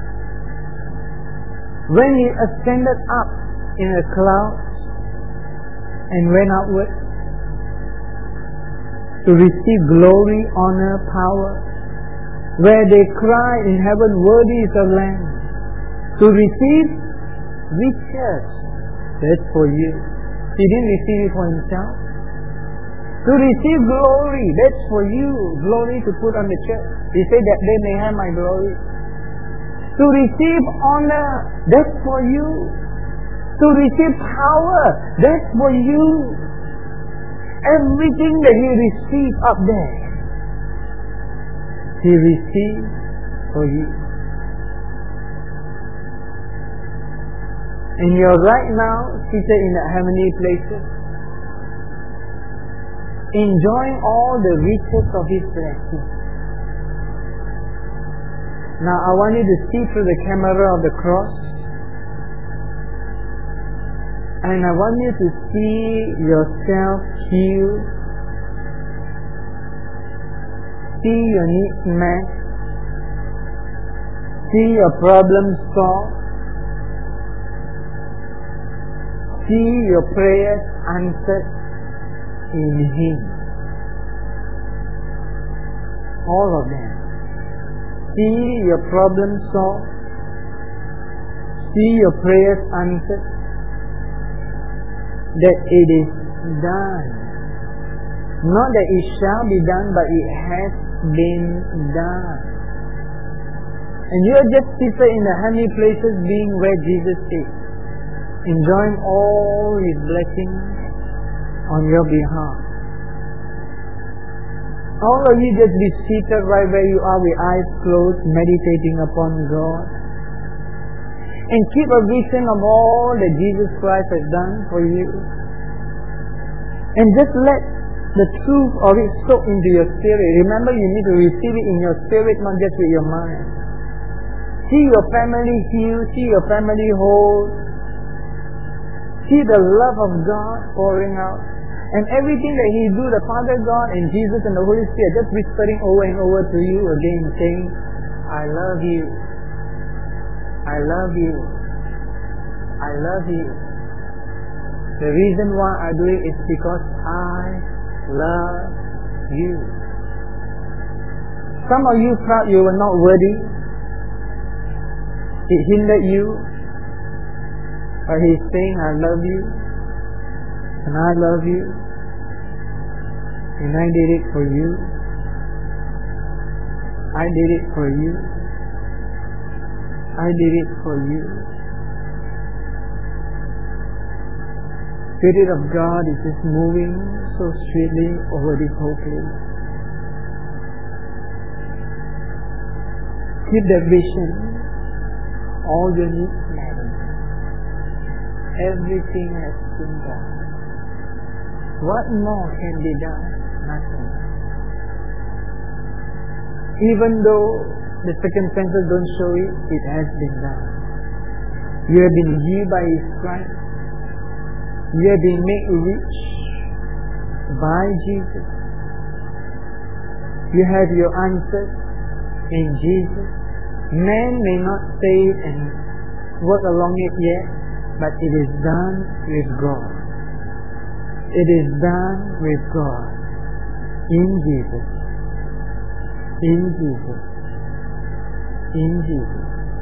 When He ascended up in a cloud and went upward to receive glory, honor, power, where they cry in heaven, worthy is the Lamb, to receive riches, that's for you. He didn't receive it for Himself. To receive glory, that's for you. Glory to put on the church. He said that they may have my glory. To receive honor, that's for you. To receive power, that's for you. Everything that He received up there, He received for you. And you're right now seated in the heavenly places, enjoying all the riches of His blessing. Now I want you to see through the camera of the cross And I want you to see yourself healed. See your needs met. See your problems solved. See your prayers answered in Him. All of them. See your problems solved. See your prayers answered. That it is done. Not that it shall be done, but it has been done. And you are just seated in the heavenly places, being where Jesus is, enjoying all His blessings on your behalf. All of you just be seated right where you are with eyes closed, meditating upon God. And keep a vision of all that Jesus Christ has done for you. And just let the truth of it soak into your spirit. Remember, you need to receive it in your spirit, not just with your mind. See your family healed. See your family whole. See the love of God pouring out. And everything that He do, the Father God and Jesus and the Holy Spirit, just whispering over and over to you again, saying, I love you. I love you. I love you. The reason why I do it is because I love you. Some of you thought you were not worthy. It hindered you. But He's saying, I love you. And I love you. And I did it for you. I did it for you. I did it for you. Spirit of God is just moving so sweetly over this whole place. Keep that vision. All your needs met. Everything has been done. What more can be done? Nothing. Even though the circumstances don't show it, it has been done. You have been healed by His stripes. You have been made rich by Jesus. You have your answers in Jesus. Man may not say it and work along it yet, but it is done with God. It is done with God. In Jesus. In Jesus. In Jesus.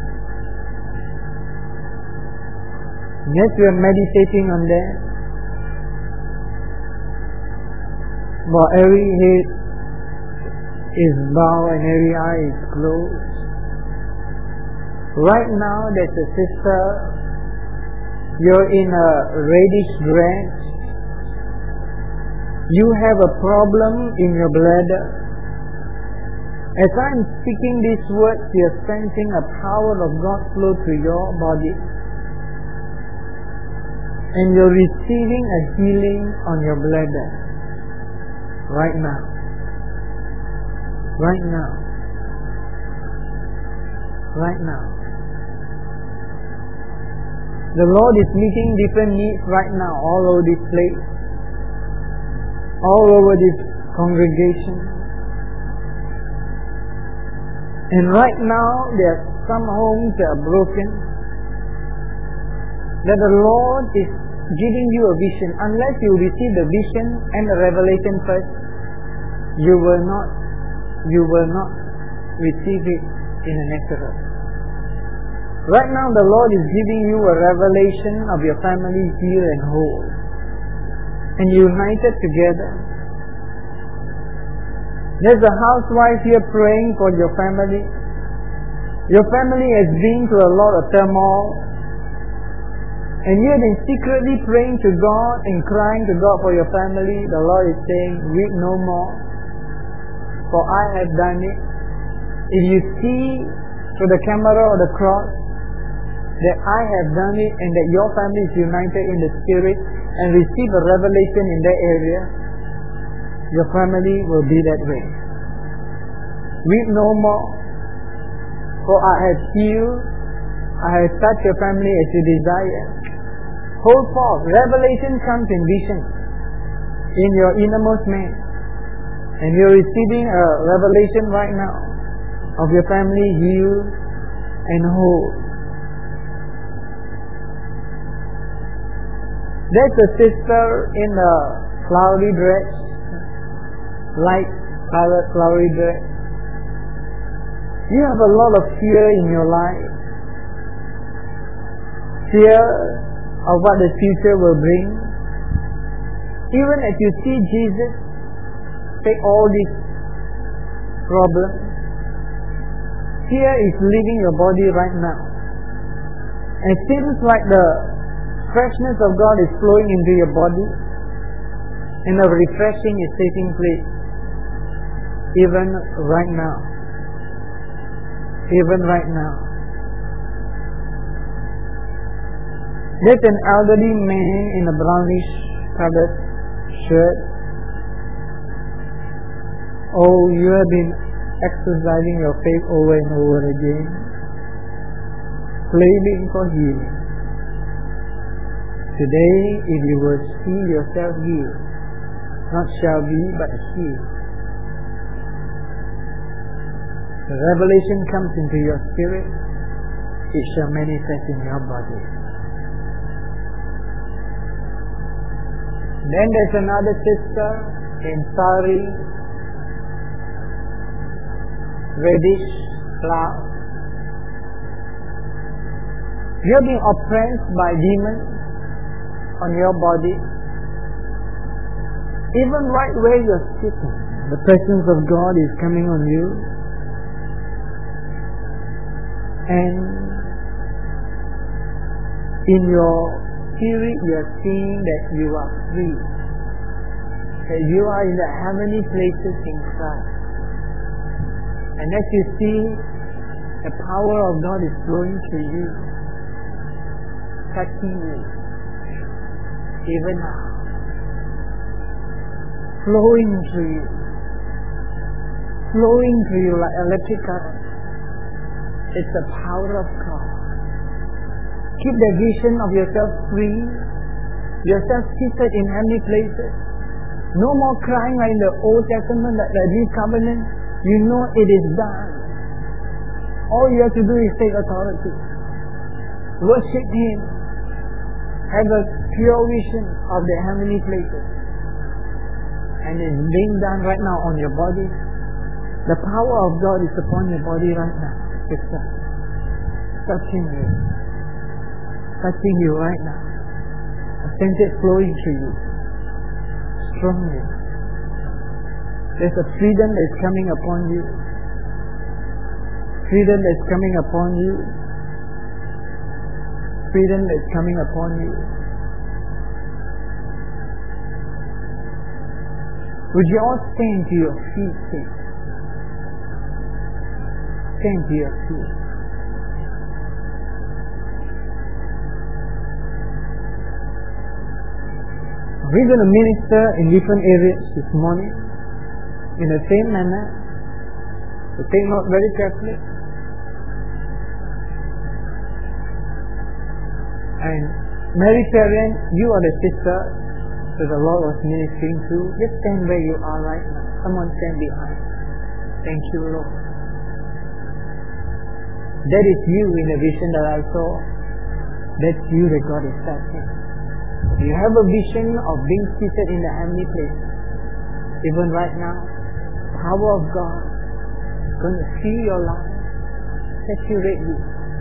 Yes, we are meditating on that. While every head is bowed and every eye is closed. Right now there's a sister. You're in a reddish dress. You have a problem in your bladder. As I'm speaking these words, you're sensing a power of God flow through your body. And you're receiving a healing on your bladder. Right now. Right now. Right now. The Lord is meeting different needs right now all over this place. All over this congregation. And right now there are some homes that are broken. That the Lord is giving you a vision. Unless you receive the vision and the revelation first, you will not receive it in the natural. Right now the Lord is giving you a revelation of your family healed and whole. And united together. There's a housewife here praying for your family. Your family has been through a lot of turmoil. And you have been secretly praying to God and crying to God for your family. The Lord is saying, weep no more, for I have done it. If you see through the camera or the cross that I have done it and that your family is united in the Spirit and receive a revelation in that area, your family will be that way. Weep no more, for I have healed, I have touched your family as you desire. Hold forth. Revelation comes in vision in your innermost man. And you're receiving a revelation right now of your family healed and whole. There's a sister in a flowery dress, light colored flowery dress. You have a lot of fear in your life. Fear of what the future will bring. Even as you see Jesus take all these problems, fear is leaving your body right now. And it seems like the freshness of God is flowing into your body, and a refreshing is taking place even right now. Even right now. There's an elderly man in a brownish colored shirt. Oh, you have been exercising your faith over and over again, claiming for healing. Today, if you will see yourself healed, not shall be, but healed. The revelation comes into your spirit, it shall manifest in your body. Then there's another sister in sari, reddish cloud. You're being oppressed by demons on your body. Even right where you're sitting, the presence of God is coming on you. And in your spirit, you are seeing that you are free, that you are in the heavenly places in Christ. And as you see, the power of God is flowing through you, touching you, even now, flowing through you, like electric current. It's the power of God. Keep the vision of yourself free, yourself seated in heavenly places. No more crying like in the Old Testament, like the New Covenant. You know it is done. All you have to do is take authority. Worship Him. Have a pure vision of the heavenly places. And it's being done right now on your body. The power of God is upon your body right now. Sister, touching you right now. I sense it flowing through you strongly. There's a freedom that is coming upon you. Freedom that is coming upon you. Freedom that is coming upon you. Would you all stand to your feet, please? Stand to your feet. We're going to minister in different areas this morning in the same manner. So take note very carefully. And Mary Terren, you are the sister that the Lord was ministering to. Just stand where you are right now. Someone stand behind. Thank you, Lord. That is you in the vision that I saw. That's you that God is touching. You have a vision of being seated in the heavenly place. Even right now, the power of God is going to fill your life, saturate you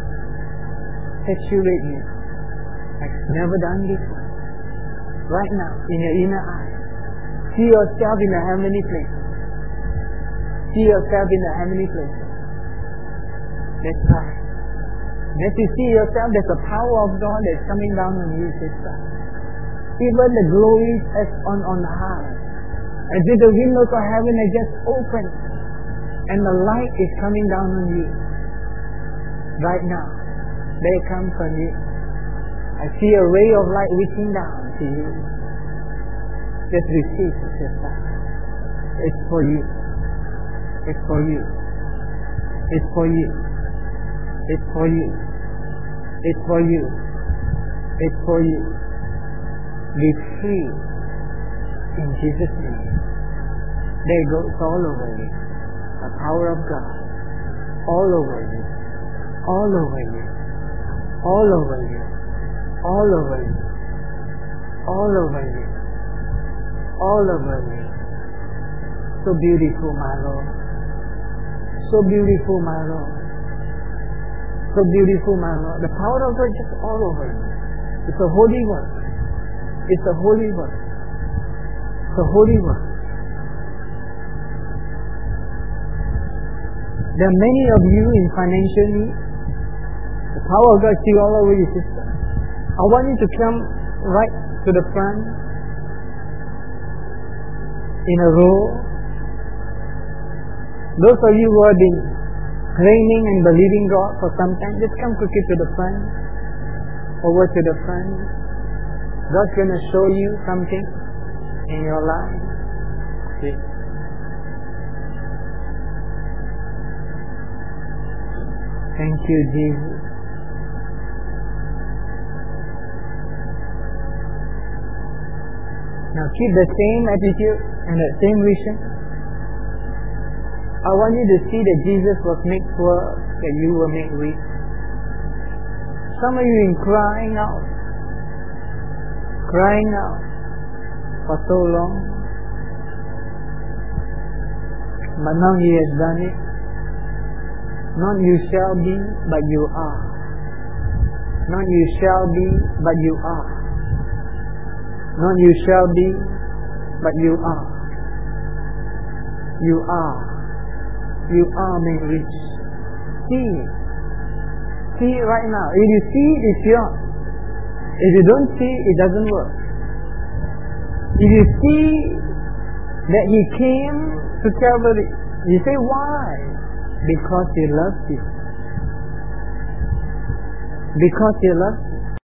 like it's never done before. Right now, in your inner eye, see yourself in the heavenly place. See yourself in the heavenly place. That's right. And as you see yourself, there's a power of God that's coming down on you, sister. Even the glory is on high. As if the windows of heaven are just open. And the light is coming down on you. Right now. They come from you. I see a ray of light reaching down to you. Just receive it, sister. It's for you. It's for you. It's for you. It's for you. It's for you. It's for you. be free in Jesus' name. There it goes all over you. The power of God all over you, all over you, all over you, all over you, all over you, all over you. So beautiful, my Lord. So beautiful, my Lord. So beautiful, my Lord. The power of God just all over you. It's a holy work. It's a holy work. It's a holy work. There are many of you in financial need. The power of God is still all over you, sister. I want you to come right to the front in a row. Those of you who have been praying and believing God for some time, just come quickly to the front, over to the front. God's going to show you something in your life. See? Thank you, Jesus. Now keep the same attitude and the same vision. I want you to see that Jesus was made poor, that you were made rich. Some of you in crying out for so long. But now He has done it. Not you shall be, but you are. Not you shall be, but you are. Not you shall be, but you are. You are. You are made rich. See it. See it right now. If you see it, it's yours. If you don't see it, it doesn't work. If you see that He came to Calvary, you say, why? Because He loves you. Because He loves you.